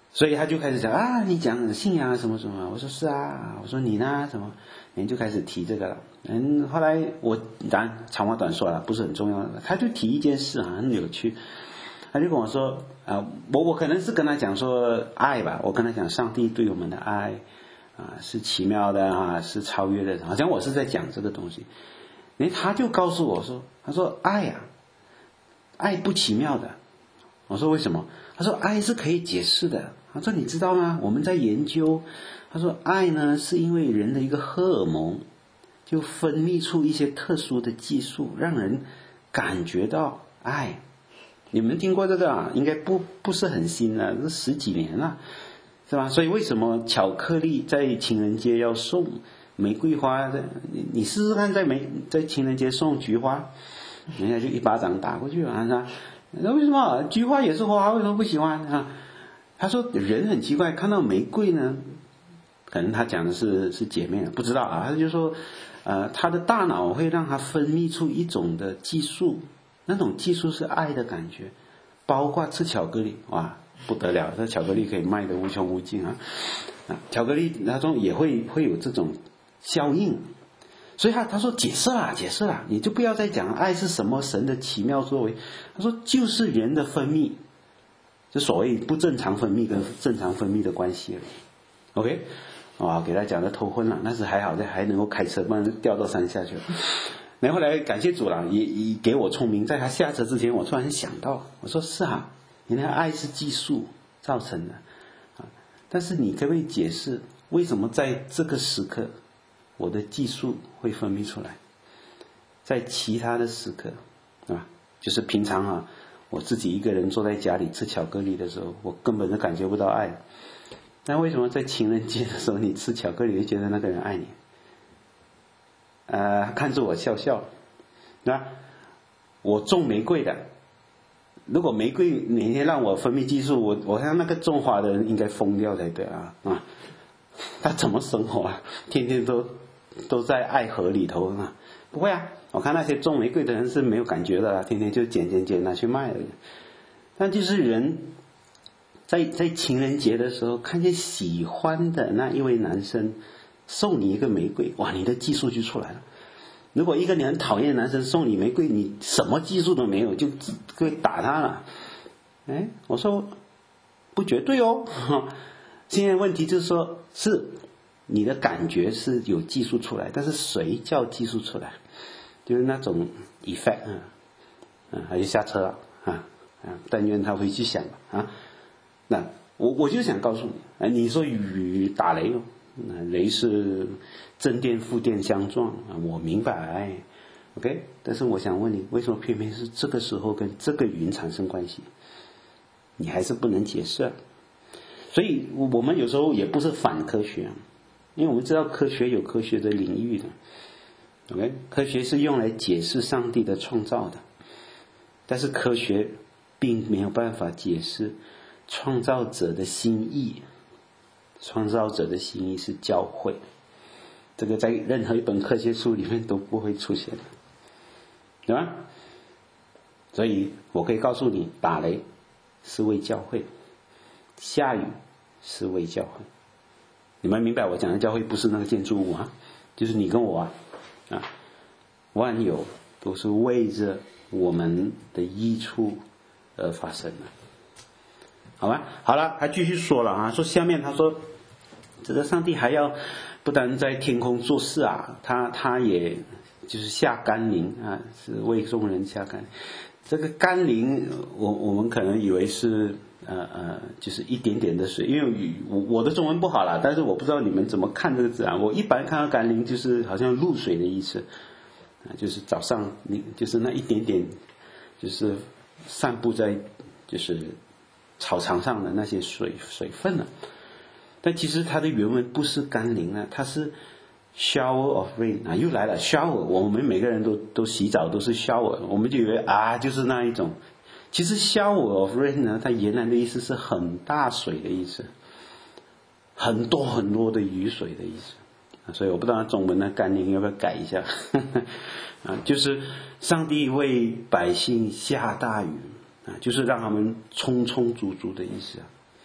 所以他就开始讲啊，你讲信仰什么什么，我说是啊，我说你呢什么，人就开始提这个了。后来我当然长话短说了，不是很重要的，他就提一件事啊，很有趣，他就跟我说我可能是跟他讲说爱吧，我跟他讲上帝对我们的爱是奇妙的啊，是超越的，好像我是在讲这个东西。他就告诉我说，他说爱不奇妙的。我说为什么？他说爱是可以解释的。他说你知道吗？我们在研究，他说爱呢是因为人的一个荷尔蒙就分泌出一些特殊的激素，让人感觉到爱。你们听过这个啊？应该不是很新了，这10几年了，是吧？所以为什么巧克力在情人节要送玫瑰花的？你试试看，在情人节送菊花，人家就一巴掌打过去了，是吧？那为什么菊花也是花，为什么不喜欢啊？他说人很奇怪，看到玫瑰呢，可能他讲的是姐妹，不知道啊。他就说他的大脑会让他分泌出一种的激素，那种激素是爱的感觉，包括吃巧克力，哇不得了，这巧克力可以卖得无穷无尽啊！巧克力当中也会有这种效应。所以他说解释啦，你就不要再讲爱是什么神的奇妙作为。他说就是人的分泌，就所谓不正常分泌跟正常分泌的关系而已。OK， 给他讲的头昏了，那是还好，还能够开车，不然掉到山下去了。然后后来感谢主了，也给我聪明，在他下车之前，我突然想到，我说是啊，原来爱是激素造成的但是你可不可以解释为什么在这个时刻我的激素会分泌出来，在其他的时刻就是平常我自己一个人坐在家里吃巧克力的时候，我根本就感觉不到爱。那为什么在情人节的时候你吃巧克力就觉得那个人爱你？看着我笑笑，我种玫瑰的，如果玫瑰每天让我分泌激素，我看那个种花的人应该疯掉才对他怎么生活啊？天天都在爱河里头不会啊，我看那些种玫瑰的人是没有感觉的天天就剪拿去卖而已。但就是人在情人节的时候看见喜欢的那一位男生送你一个玫瑰，哇，你的技术就出来了。如果一个你很讨厌的男生送你玫瑰，你什么技术都没有，就会打他了。我说不绝对哦。现在问题就是说，是你的感觉是有技术出来，但是谁叫技术出来？就是那种 effect 他就下车了但愿他回去想吧那我就想告诉你你说雨打雷雷是正电负电相撞我明白 OK， 但是我想问你，为什么偏偏是这个时候跟这个云产生关系？你还是不能解释所以我们有时候也不是反科学因为我们知道科学有科学的领域的 OK， 科学是用来解释上帝的创造的，但是科学并没有办法解释创造者的心意。创造者的心意是教会，这个在任何一本科学书里面都不会出现的，对吧？所以我可以告诉你，打雷是为教会，下雨是为教会。你们明白我讲的教会不是那个建筑物就是你跟我万有都是为着我们的益处而发生的，好吧？好了，他继续说了说下面他说这个上帝还要不但在天空做事他也就是下甘霖是为众人下甘霖。这个甘霖我们可能以为是就是一点点的水，因为我的中文不好啦，但是我不知道你们怎么看这个字我一般看到甘霖就是好像露水的意思就是早上就是那一点点就是散布在就是草场上的那些水分但其实它的原文不是甘霖它是 shower of rain 又来了 shower， 我们每个人都洗澡都是 shower， 我们就以为就是那一种，其实 shower of rain 呢，它原来的意思是很大水的意思，很多很多的雨水的意思所以我不知道中文的甘霖要不要改一下就是上帝为百姓下大雨就是让他们充充足足的意思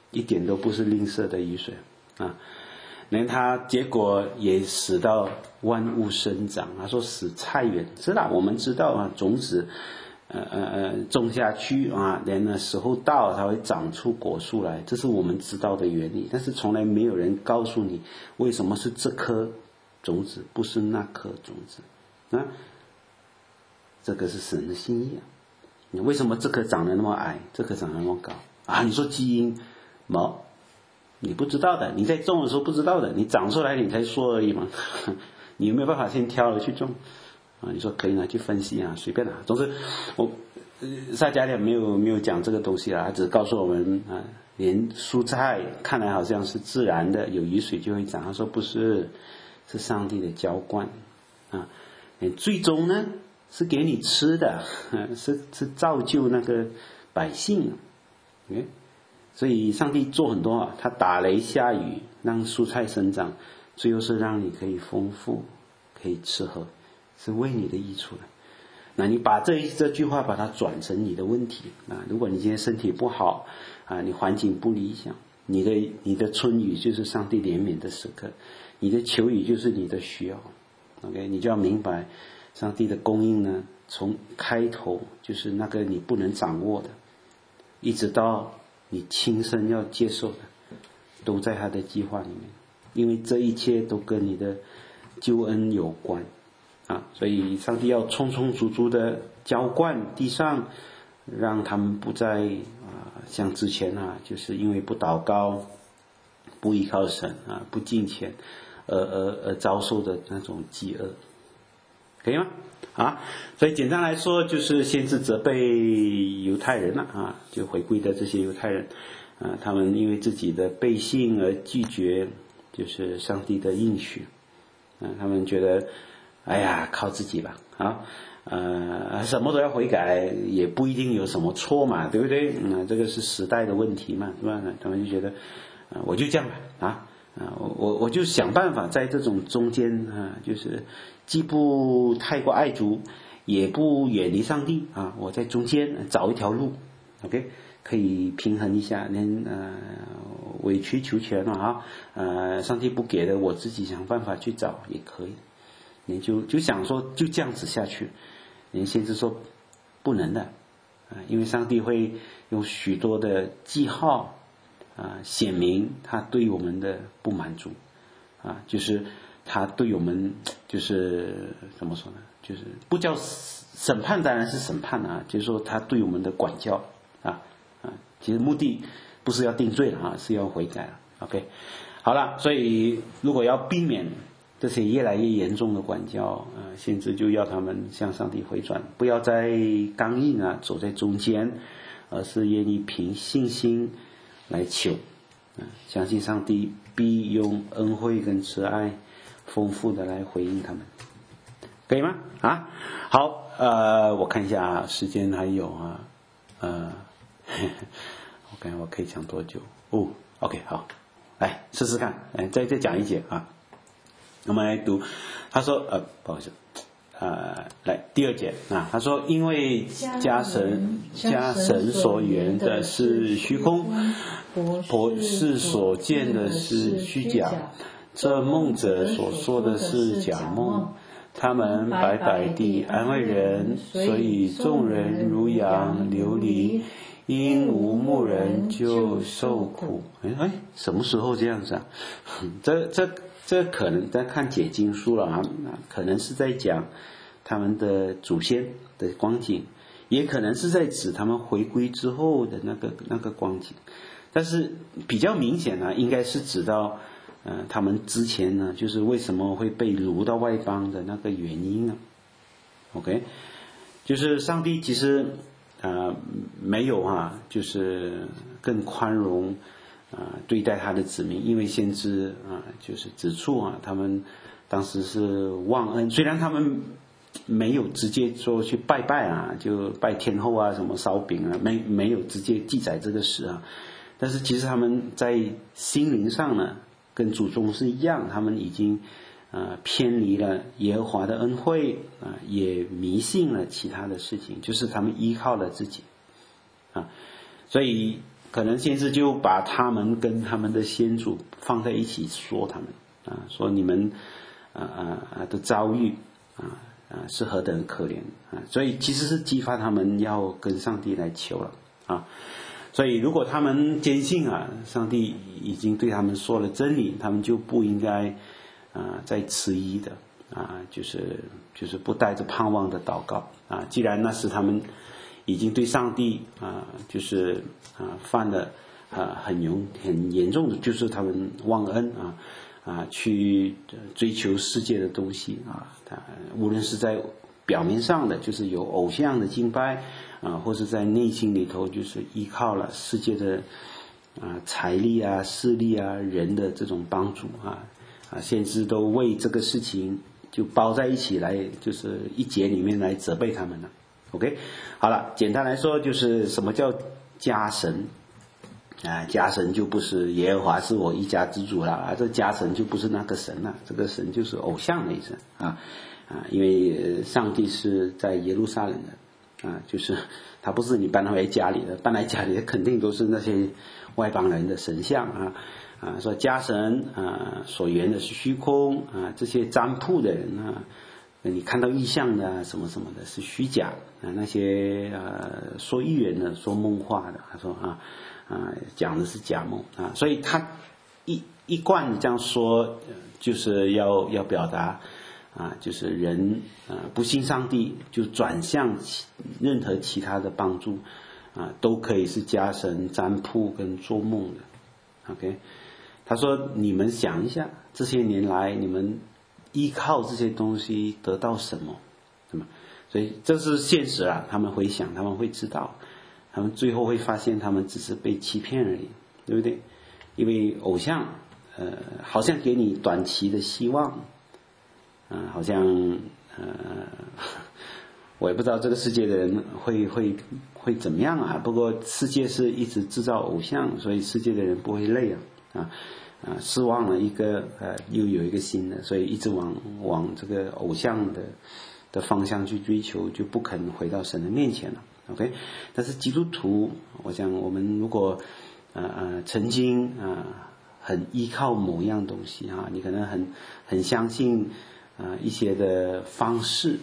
一点都不是吝啬的雨水啊。连它结果也使到万物生长。他说使菜园，是的，我们知道啊，种子种下去啊，连那时候到它会长出果树来，这是我们知道的原理。但是从来没有人告诉你为什么是这颗种子，不是那颗种子啊。这个是神的心意啊。你为什么这颗长得那么矮，这颗长得那么高啊？你说基因毛，你不知道的，你在种的时候不知道的，你长出来你才说而已嘛。你有没有办法先挑了去种啊？你说可以拿去分析啊，随便啦。总之我撒迦利亚没有讲这个东西啦，他只告诉我们啊，连蔬菜看来好像是自然的，有雨水就会长。他说不是，是上帝的浇灌啊。最终呢是给你吃的，是造就那个百姓。所以上帝做很多啊，他打雷下雨让蔬菜生长，最后是让你可以丰富，可以吃喝，是为你的益处的。那你把这句话把它转成你的问题啊，如果你今天身体不好啊，你环境不理想，你的春雨就是上帝怜悯的时刻，你的秋雨就是你的需要。OK， 你就要明白上帝的供应呢，从开头就是那个你不能掌握的，一直到你亲身要接受的，都在他的计划里面，因为这一切都跟你的救恩有关啊。所以上帝要充充足足的浇灌地上，让他们不再像之前就是因为不祷告、不依靠神不敬虔而遭受的那种饥饿，可以吗？所以简单来说，就是先是责备犹太人了就回归的这些犹太人他们因为自己的背信而拒绝就是上帝的应许他们觉得哎呀靠自己吧什么都要悔改，也不一定有什么错嘛，对不对？这个是时代的问题嘛，是吧？他们就觉得我就这样吧我就想办法在这种中间就是既不太过爱主，也不远离上帝我在中间找一条路 ，OK， 可以平衡一下，连委曲求全上帝不给的，我自己想办法去找也可以。你就想说就这样子下去，你先是说不能的因为上帝会用许多的记号显明他对我们的不满足就是他对我们就是怎么说呢，就是不叫审判，当然是审判就是说他对我们的管教其实目的不是要定罪了是要悔改了 OK。 好了，所以如果要避免这些越来越严重的管教先知就要他们向上帝回转，不要再刚硬走在中间，而是愿意凭信心来求相信上帝必用恩惠跟慈爱丰富的来回应他们，可以吗？好，我看一下时间还有我看我可以讲多久OK， 好，来试试看，再讲一节我们来读，他说不好意思来第二节他说因为家神所言的是虚空，博士所见的是虚假，这梦者所说的是假梦，他们白白地安慰人，所以众人如羊流离，因无牧人就受苦。什么时候这样子这可能在看解经书了可能是在讲他们的祖先的光景，也可能是在指他们回归之后的那个光景，但是比较明显应该是指到他们之前呢，就是为什么会被掳到外邦的那个原因OK， 就是上帝其实没有就是更宽容对待他的子民，因为先知就是指出他们当时是忘恩，虽然他们没有直接说去拜拜就拜天后什么烧饼没有直接记载这个事但是其实他们在心灵上呢跟祖宗是一样，他们已经偏离了耶和华的恩惠也迷信了其他的事情，就是他们依靠了自己所以可能先知就把他们跟他们的先祖放在一起说他们说你们的遭遇是何等可怜所以其实是激发他们要跟上帝来求了所以如果他们坚信上帝已经对他们说了真理，他们就不应该再迟疑的就是不带着盼望的祷告既然那是他们已经对上帝就是犯了很严重的，就是他们忘恩去追求世界的东西无论是在表面上的就是有偶像的敬拜或是在内心里头就是依靠了世界的财力势力人的这种帮助先知都为这个事情就包在一起来，就是一节里面来责备他们了。OK， 好了，简单来说就是什么叫家神家神就不是耶和华是我一家之主了这家神就不是那个神了，这个神就是偶像的意思因为上帝是在耶路撒冷的就是他不是你搬来家里的，搬来家里的肯定都是那些外邦人的神像说家神所言的是虚空这些占卜的人你看到异象的什么什么的是虚假那些说预言的说梦话的他说讲的是假梦所以他一贯这样说就是要表达就是人不信上帝就转向任何其他的帮助都可以是家神占卜跟做梦的 OK， 他说你们想一下这些年来你们依靠这些东西得到什么对吗？所以这是现实他们会想，他们会知道，他们最后会发现他们只是被欺骗而已，对不对？因为偶像好像给你短期的希望好像我也不知道这个世界的人会怎么样不过世界是一直制造偶像，所以世界的人不会累失望了一个又有一个新的，所以一直往这个偶像的方向去追求，就不肯回到神的面前了 OK， 但是基督徒我想我们如果曾经很依靠某样东西你可能很相信一些的方式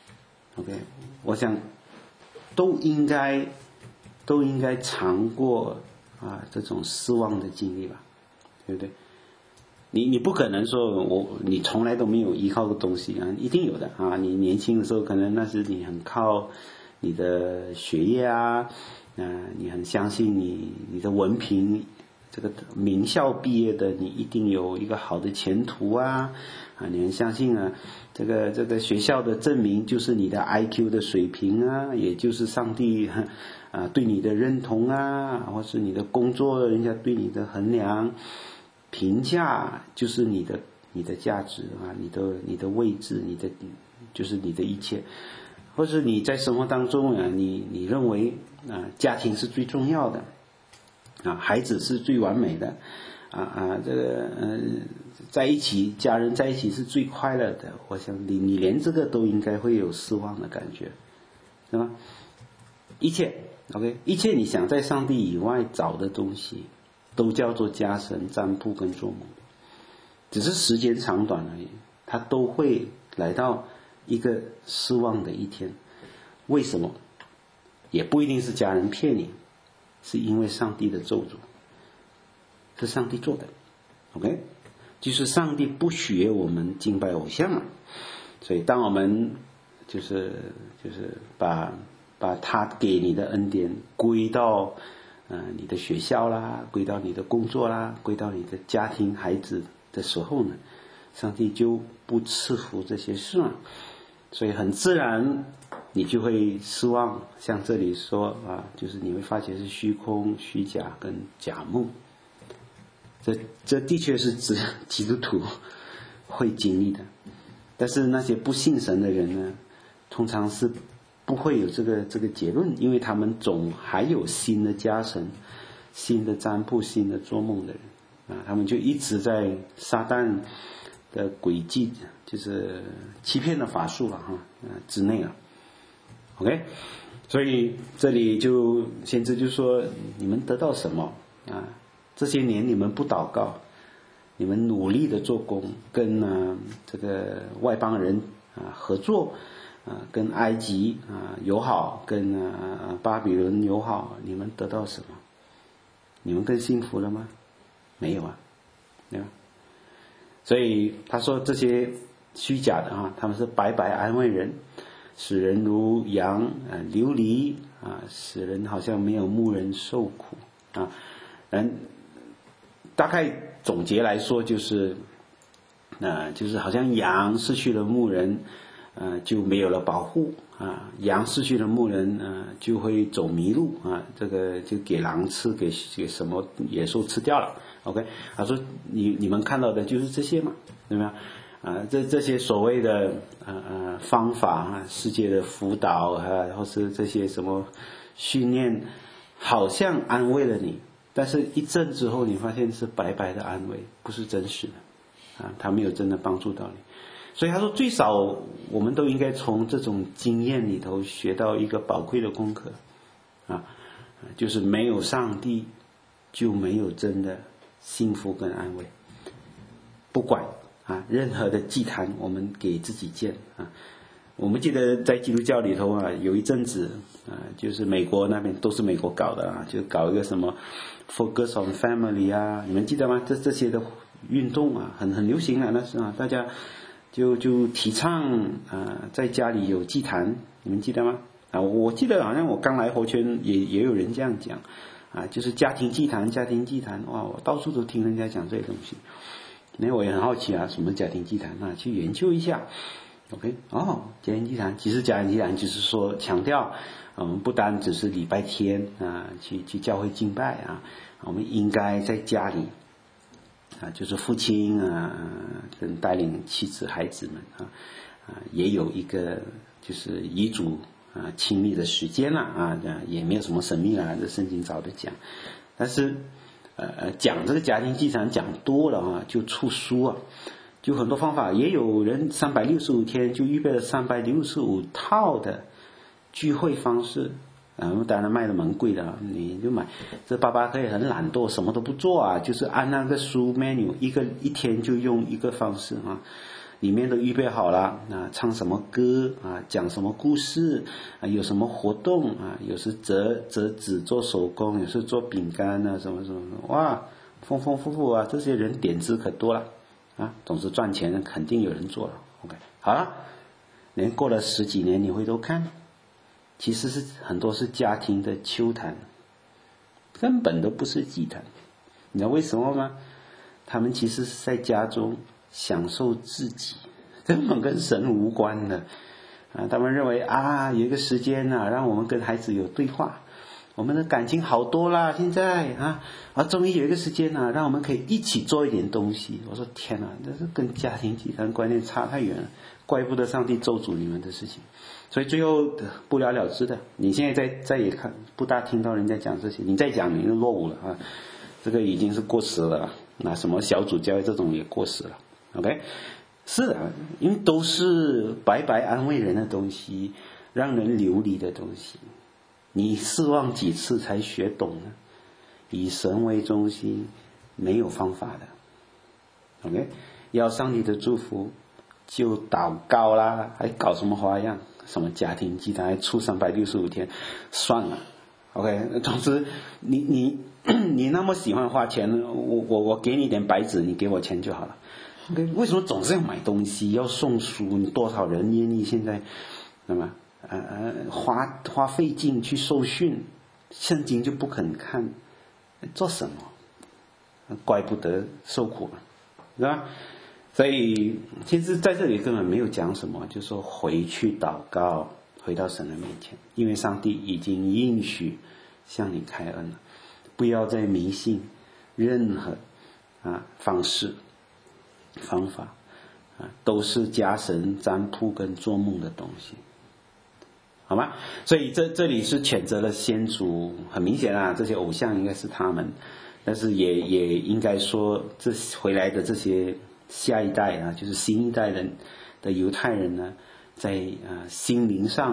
OK， 我想都应该尝过这种失望的经历吧，对不对？你不可能说你从来都没有依靠的东西一定有的你年轻的时候可能那是你很靠你的学业你很相信你的文凭，这个名校毕业的你一定有一个好的前途你很相信这个学校的证明就是你的 IQ 的水平也就是上帝对你的认同或是你的工作人家对你的衡量评价就是你的价值你的位置就是你的一切，或是你在生活当中你认为家庭是最重要的孩子是最完美的这个在一起家人在一起是最快乐的，我想你连这个都应该会有失望的感觉，是吧？一切 OK， 一切你想在上帝以外找的东西都叫做家神占卜跟做梦，只是时间长短而已，它都会来到一个失望的一天。为什么？也不一定是家人骗你，是因为上帝的咒诅是上帝做的 OK， 就是上帝不许悦我们敬拜偶像所以当我们就是把他给你的恩典归到你的学校啦，归到你的工作啦，归到你的家庭孩子的时候呢，上帝就不赐福这些事所以很自然你就会失望，像这里说就是你会发觉是虚空虚假跟假梦，这的确是指基督徒会经历的，但是那些不信神的人呢，通常是不会有这个结论，因为他们总还有新的家神，新的占卜，新的做梦的人他们就一直在撒旦的诡计，就是欺骗的法术之内OK， 所以这里就先知就说，你们得到什么啊？这些年你们不祷告，你们努力的做工，跟这个外邦人合作，跟埃及友好，跟巴比伦友好，你们得到什么？你们更幸福了吗？没有啊，对吧？所以他说这些虚假的他们是白白安慰人，使人如羊流离使人好像没有牧人受苦大概总结来说就是就是好像羊失去了牧人就没有了保护羊失去了牧人就会走迷路这个就给狼吃，给什么野兽吃掉了。OK， 他说你们看到的就是这些嘛，对吧？这些所谓的方法世界的辅导或是这些什么训练，好像安慰了你，但是一阵之后你发现是白白的安慰，不是真实的它没有真的帮助到你。所以他说最少我们都应该从这种经验里头学到一个宝贵的功课就是没有上帝就没有真的幸福跟安慰。不管任何的祭坛我们给自己建我们记得在基督教里头有一阵子就是美国那边都是美国搞的就搞一个什么 Focus on Family 你们记得吗？这些的运动很流行那是大家就提倡在家里有祭坛，你们记得吗？我记得好像我刚来活泉也有人这样讲就是家庭祭坛哇，我到处都听人家讲这些东西。那我也很好奇什么家庭祭坛去研究一下。OK， 家庭祭坛其实家庭祭坛就是说强调我们不单只是礼拜天去教会敬拜我们应该在家里就是父亲跟带领妻子孩子们也有一个就是遗嘱亲密的时间也没有什么神秘这圣经早的讲。但是讲这个家庭祭坛讲多了就出书就很多方法，也有人365天就预备了365套的聚会方式当然卖的蛮贵的你就买。这爸爸可以很懒惰什么都不做就是按那个书 menu 一天就用一个方式里面都预备好了唱什么歌讲什么故事有什么活动有时折纸做手工，有时做饼干什么什么哇，丰丰富富这些人点子可多了总是赚钱，肯定有人做了。 OK， 好了，连过了10几年你回头看，其实是很多是家庭的秋坛，根本都不是祭坛。你知道为什么吗？他们其实是在家中享受自己，根本跟神无关的他们认为有一个时间让我们跟孩子有对话，我们的感情好多啦，现在终于有一个时间让我们可以一起做一点东西。我说天哪，这是跟家庭祭坛观念差太远了，怪不得上帝咒诅你们的事情。所以最后不了了之的。你现在再也看不大听到人家讲这些，你再讲你就落伍了这个已经是过时了什么小组教育这种也过时了。 OK， 是的，因为都是白白安慰人的东西，让人流离的东西，你失望几次才学懂呢？以神为中心没有方法的。 OK， 要上帝的祝福就祷告啦，还搞什么花样，什么家庭祭坛还出365天，算了。 OK， 总之你那么喜欢花钱，我给你点白纸，你给我钱就好了。 OK， 为什么总是要买东西要送书？你多少人愿意现在那么花费劲去受训，圣经就不肯看，做什么？怪不得受苦了，是吧？所以其实在这里根本没有讲什么，就说回去祷告，回到神的面前，因为上帝已经应许向你开恩了。不要再迷信任何方式方法都是加神占卜跟做梦的东西，好吗？所以这里是谴责了先祖，很明显这些偶像应该是他们，但是也应该说这回来的这些下一代就是新一代人的犹太人呢，在心灵上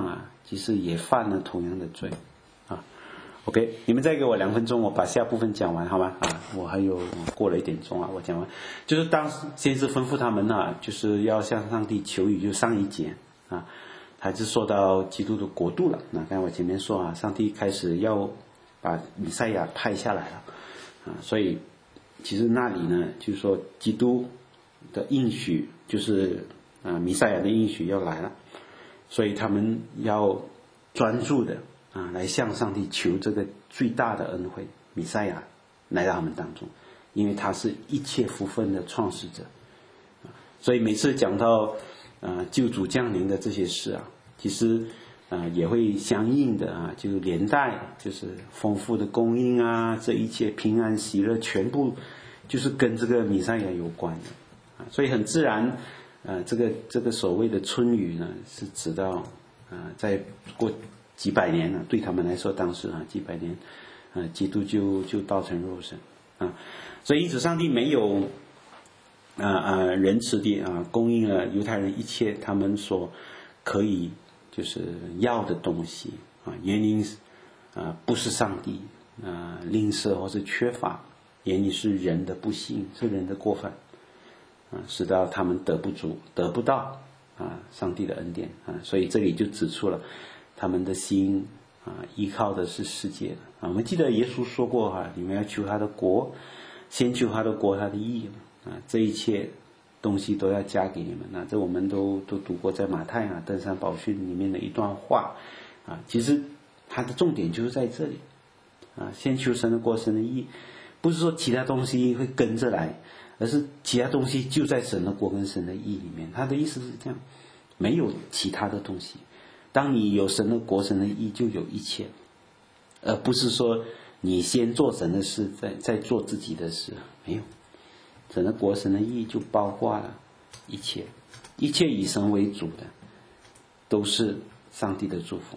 其实也犯了同样的罪啊。OK， 你们再给我2分钟，我把下部分讲完好吗？我还有过了1点钟我讲完。就是当先知吩咐他们就是要向上帝求雨，就上一节还是说到基督的国度了。那刚才我前面说上帝开始要把弥赛亚派下来了所以其实那里呢，就是说基督的应许，就是弥赛亚的应许要来了，所以他们要专注的来向上帝求这个最大的恩惠，弥赛亚来到他们当中，因为他是一切福分的创始者所以每次讲到救主降临的这些事其实也会相应的就连带就是丰富的供应这一切平安喜乐全部就是跟这个弥赛亚有关的所以很自然这个所谓的春雨呢，是指到在过几百年对他们来说当时几百年基督就道成肉身所以因此上帝没有仁慈地供应了犹太人一切他们所可以就是要的东西原因不是上帝吝啬或是缺乏，原因是人的不幸，是人的过犯使到他们得不到上帝的恩典所以这里就指出了他们的心依靠的是世界我们记得耶稣说过你们要求他的国，先求他的国他的义这一切东西都要加给你们这我们都读过，在马太登山宝训里面的一段话其实它的重点就是在这里先求神的国神的义，不是说其他东西会跟着来，而是其他东西就在神的国跟神的义里面。他的意思是这样，没有其他的东西，当你有神的国神的义就有一切，而不是说你先做神的事再做自己的事，没有，神的国神的义就包括了一切以神为主的都是上帝的祝福。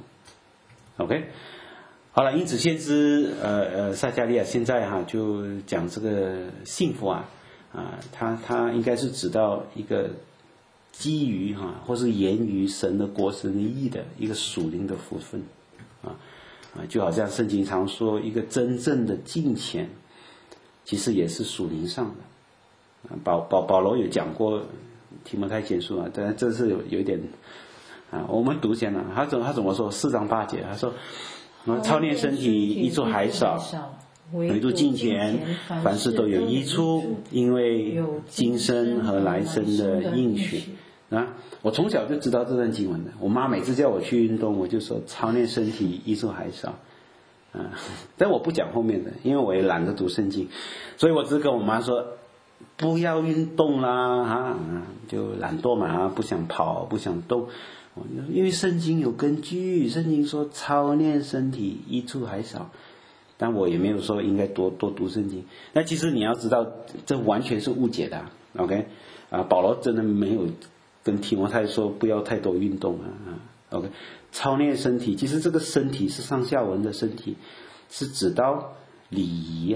OK， 好了，因此先知撒迦利亚现在就讲这个幸福他应该是指到一个基于或是言于神的国神的义的一个属灵的福分就好像圣经常说一个真正的敬虔其实也是属灵上的保罗有讲过提摩太前书当然这是有一点我们读先他怎么说4章8节他说操练身体益处还少，唯独敬虔凡事都有益处，因为今生和来生的应许我从小就知道这段经文的，我妈每次叫我去运动我就说操练身体益处还少但我不讲后面的，因为我也懒得读圣经，所以我只跟我妈说不要运动啦就懒惰嘛不想跑不想动，因为圣经有根据，圣经说操练身体益处还少，但我也没有说应该多读圣经。那其实你要知道这完全是误解的OK 保罗真的没有跟提摩太说不要太多运动OK， 操练身体其实这个身体是上下文的身体，是指到礼仪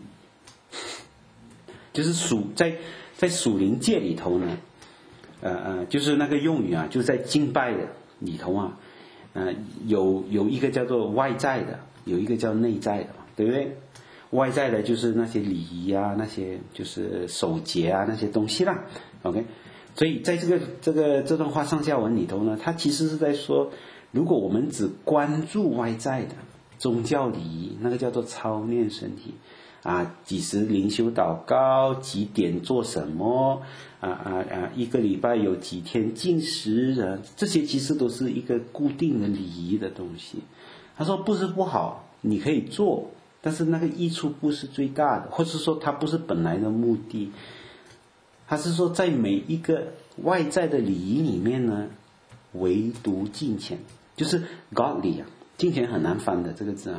就是在属灵界里头呢就是那个用语就是在敬拜的里头有一个叫做外在的，有一个叫内在的，对不对？外在的就是那些礼仪那些就是守节那些东西啦 OK， 所以在这段话上下文里头呢，它其实是在说，如果我们只关注外在的宗教礼仪，那个叫做操练身体几时灵修祷告，几点做什么一个礼拜有几天禁食这些其实都是一个固定的礼仪的东西。他说不是不好，你可以做，但是那个益处不是最大的，或是说它不是本来的目的。他是说在每一个外在的礼仪里面呢，唯独敬虔，就是 godly 敬虔很难翻的这个字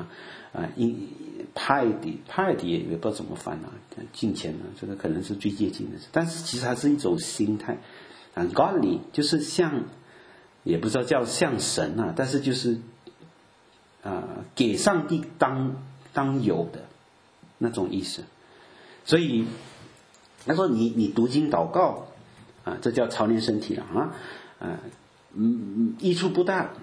piety 也不知道怎么翻敬虔这个可能是最接近的，但是其实它是一种心态godly 就是像，也不知道叫像神但是就是给上帝当有的那种意思。所以他说你读经祷告这叫操练身体了益处不大，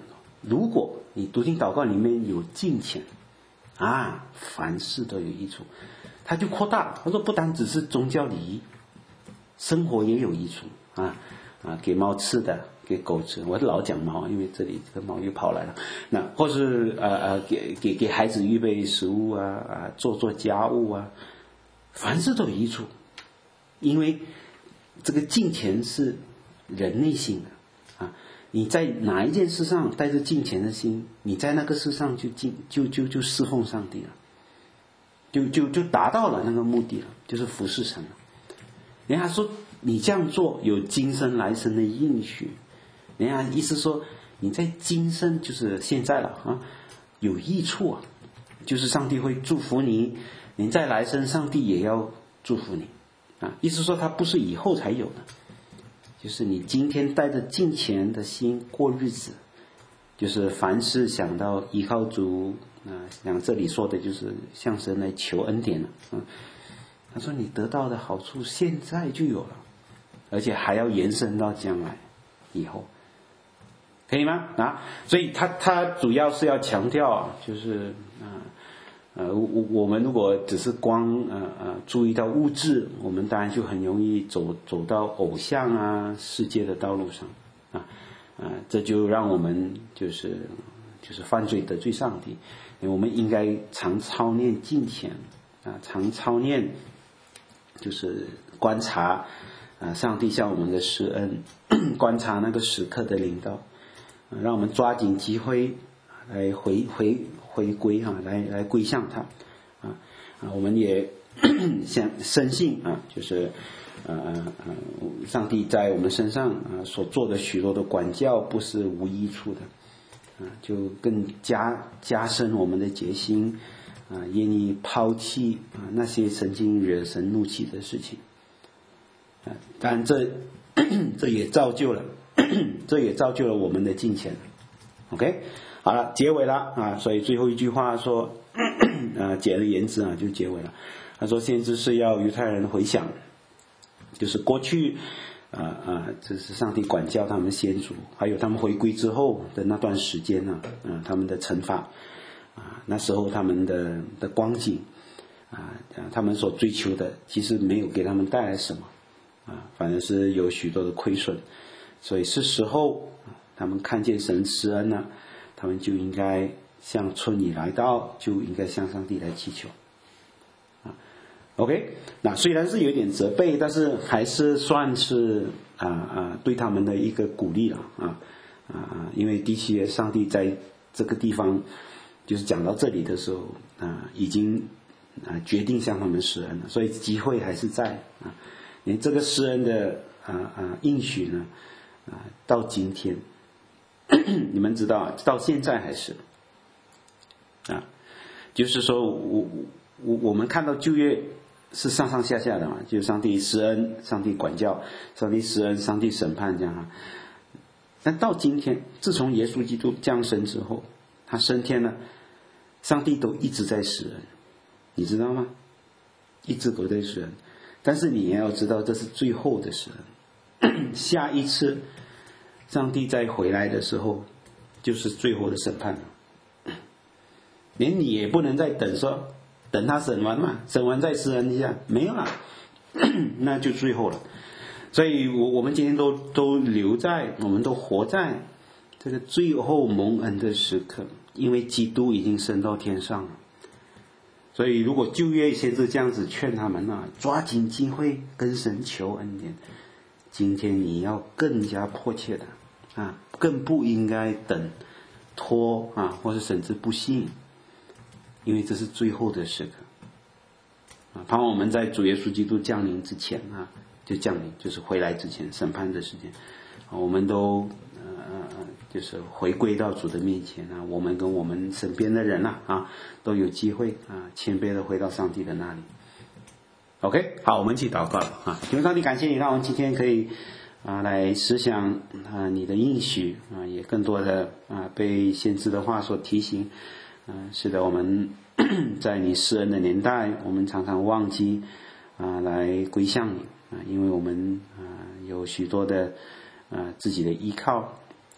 如果你读经祷告里面有敬虔啊，凡事都有益处，他就扩大了。他说不单只是宗教礼仪，生活也有益处啊，给猫吃的，给狗吃。我老讲猫，因为这里这个猫又跑来了。那或是给孩子预备食物啊，做家务啊，凡事都有益处。因为这个敬虔是人内心的啊，你在哪一件事上带着敬虔的心，你在那个事上就侍奉上帝了，就达到了那个目的了，就是服侍神了。人家说你这样做有今生来生的应许，人家意思说你在今生就是现在了啊，有益处啊，就是上帝会祝福你，你在来生上帝也要祝福你啊，意思说它不是以后才有的，就是你今天带着敬虔的心过日子，就是凡事想到依靠主像这里说的就是向神来求恩典了他说你得到的好处现在就有了，而且还要延伸到将来以后，可以吗？所以他主要是要强调就是我们如果只是光注意到物质，我们当然就很容易走到偶像世界的道路上这就让我们就是犯罪得罪上帝。我们应该常操练敬虔常操练就是观察上帝向我们的施恩观察那个时刻的领导让我们抓紧机会来回归来归向他我们也深信就是上帝在我们身上所做的许多的管教不是无益处的就更加深我们的决心愿意抛弃那些曾经惹神怒气的事情当然这也造就了我们的敬虔 OK 好了结尾了所以最后一句话说简而言之就结尾了。他说先知是要犹太人回想就是过去这是上帝管教他们先祖还有他们回归之后的那段时间他们的惩罚那时候他们的光景他们所追求的其实没有给他们带来什么反而是有许多的亏损，所以是时候他们看见神施恩了，他们就应该像春雨来到就应该向上帝来祈求OK 那虽然是有点责备，但是还是算是对他们的一个鼓励了因为的确上帝在这个地方就是讲到这里的时候已经决定向他们施恩了，所以机会还是在连这个施恩的应许呢到今天你们知道到现在还是就是说我们看到旧约是上上下下的嘛，就是上帝施恩上帝管教上帝施恩上帝审判这样但到今天自从耶稣基督降生之后他升天了，上帝都一直在施恩，你知道吗？一直都在施恩，但是你也要知道这是最后的施恩下一次上帝再回来的时候就是最后的审判了，连你也不能再等他审完嘛，审完再施恩一下没有了那就最后了。所以我们今天都留在我们都活在这个最后蒙恩的时刻，因为基督已经升到天上了。所以如果旧约先知这样子劝他们抓紧机会跟神求恩典，今天你要更加迫切的更不应该等拖或是甚至不信，因为这是最后的时刻盼望我们在主耶稣基督降临之前就降临，就是回来之前审判的时间我们都就是回归到主的面前我们跟我们身边的人都有机会谦卑的回到上帝的那里 OK 好，我们一起祷告了求上帝感谢你让我们今天可以来思想你的应许也更多的被先知的话所提醒是的我们在你施恩的年代我们常常忘记来归向你因为我们有许多的自己的依靠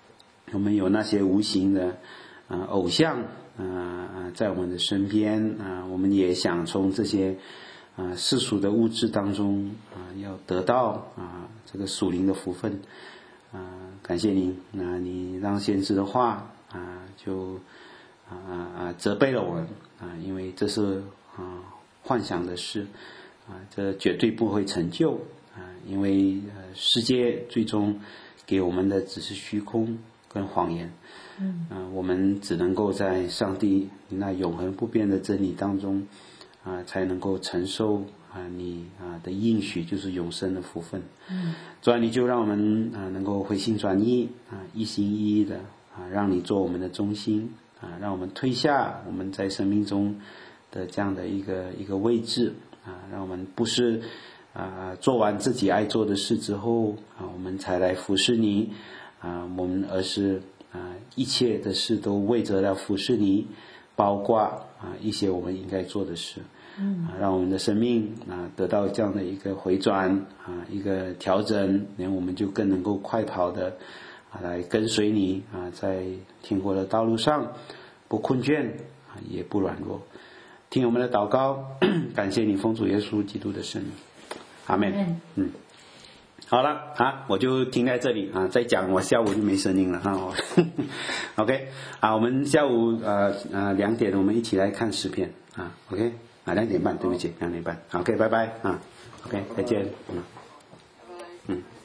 我们有那些无形的偶像在我们的身边我们也想从这些世俗的物质当中要得到这个属灵的福分感谢你你让先知的话就责备了我们因为这是幻想的事这绝对不会成就因为世界最终给我们的只是虚空跟谎言我们只能够在上帝那永恒不变的真理当中才能够承受你的应许，就是永生的福分主你就让我们能够回心转意一心一意的让你做我们的中心让我们退下我们在生命中的这样的一个位置让我们不是做完自己爱做的事之后我们才来服侍你我们而是一切的事都为着要服侍你包括一些我们应该做的事让我们的生命得到这样的一个回转一个调整连我们就更能够快跑的来跟随你在天国的道路上不困倦也不软弱听我们的祷告感谢你奉主耶稣基督的圣名阿们好了我就停在这里再讲我下午就没声音了OK 我们下午2点我们一起来看诗篇OK 2点半对不起2点半 OK 拜拜OK 再见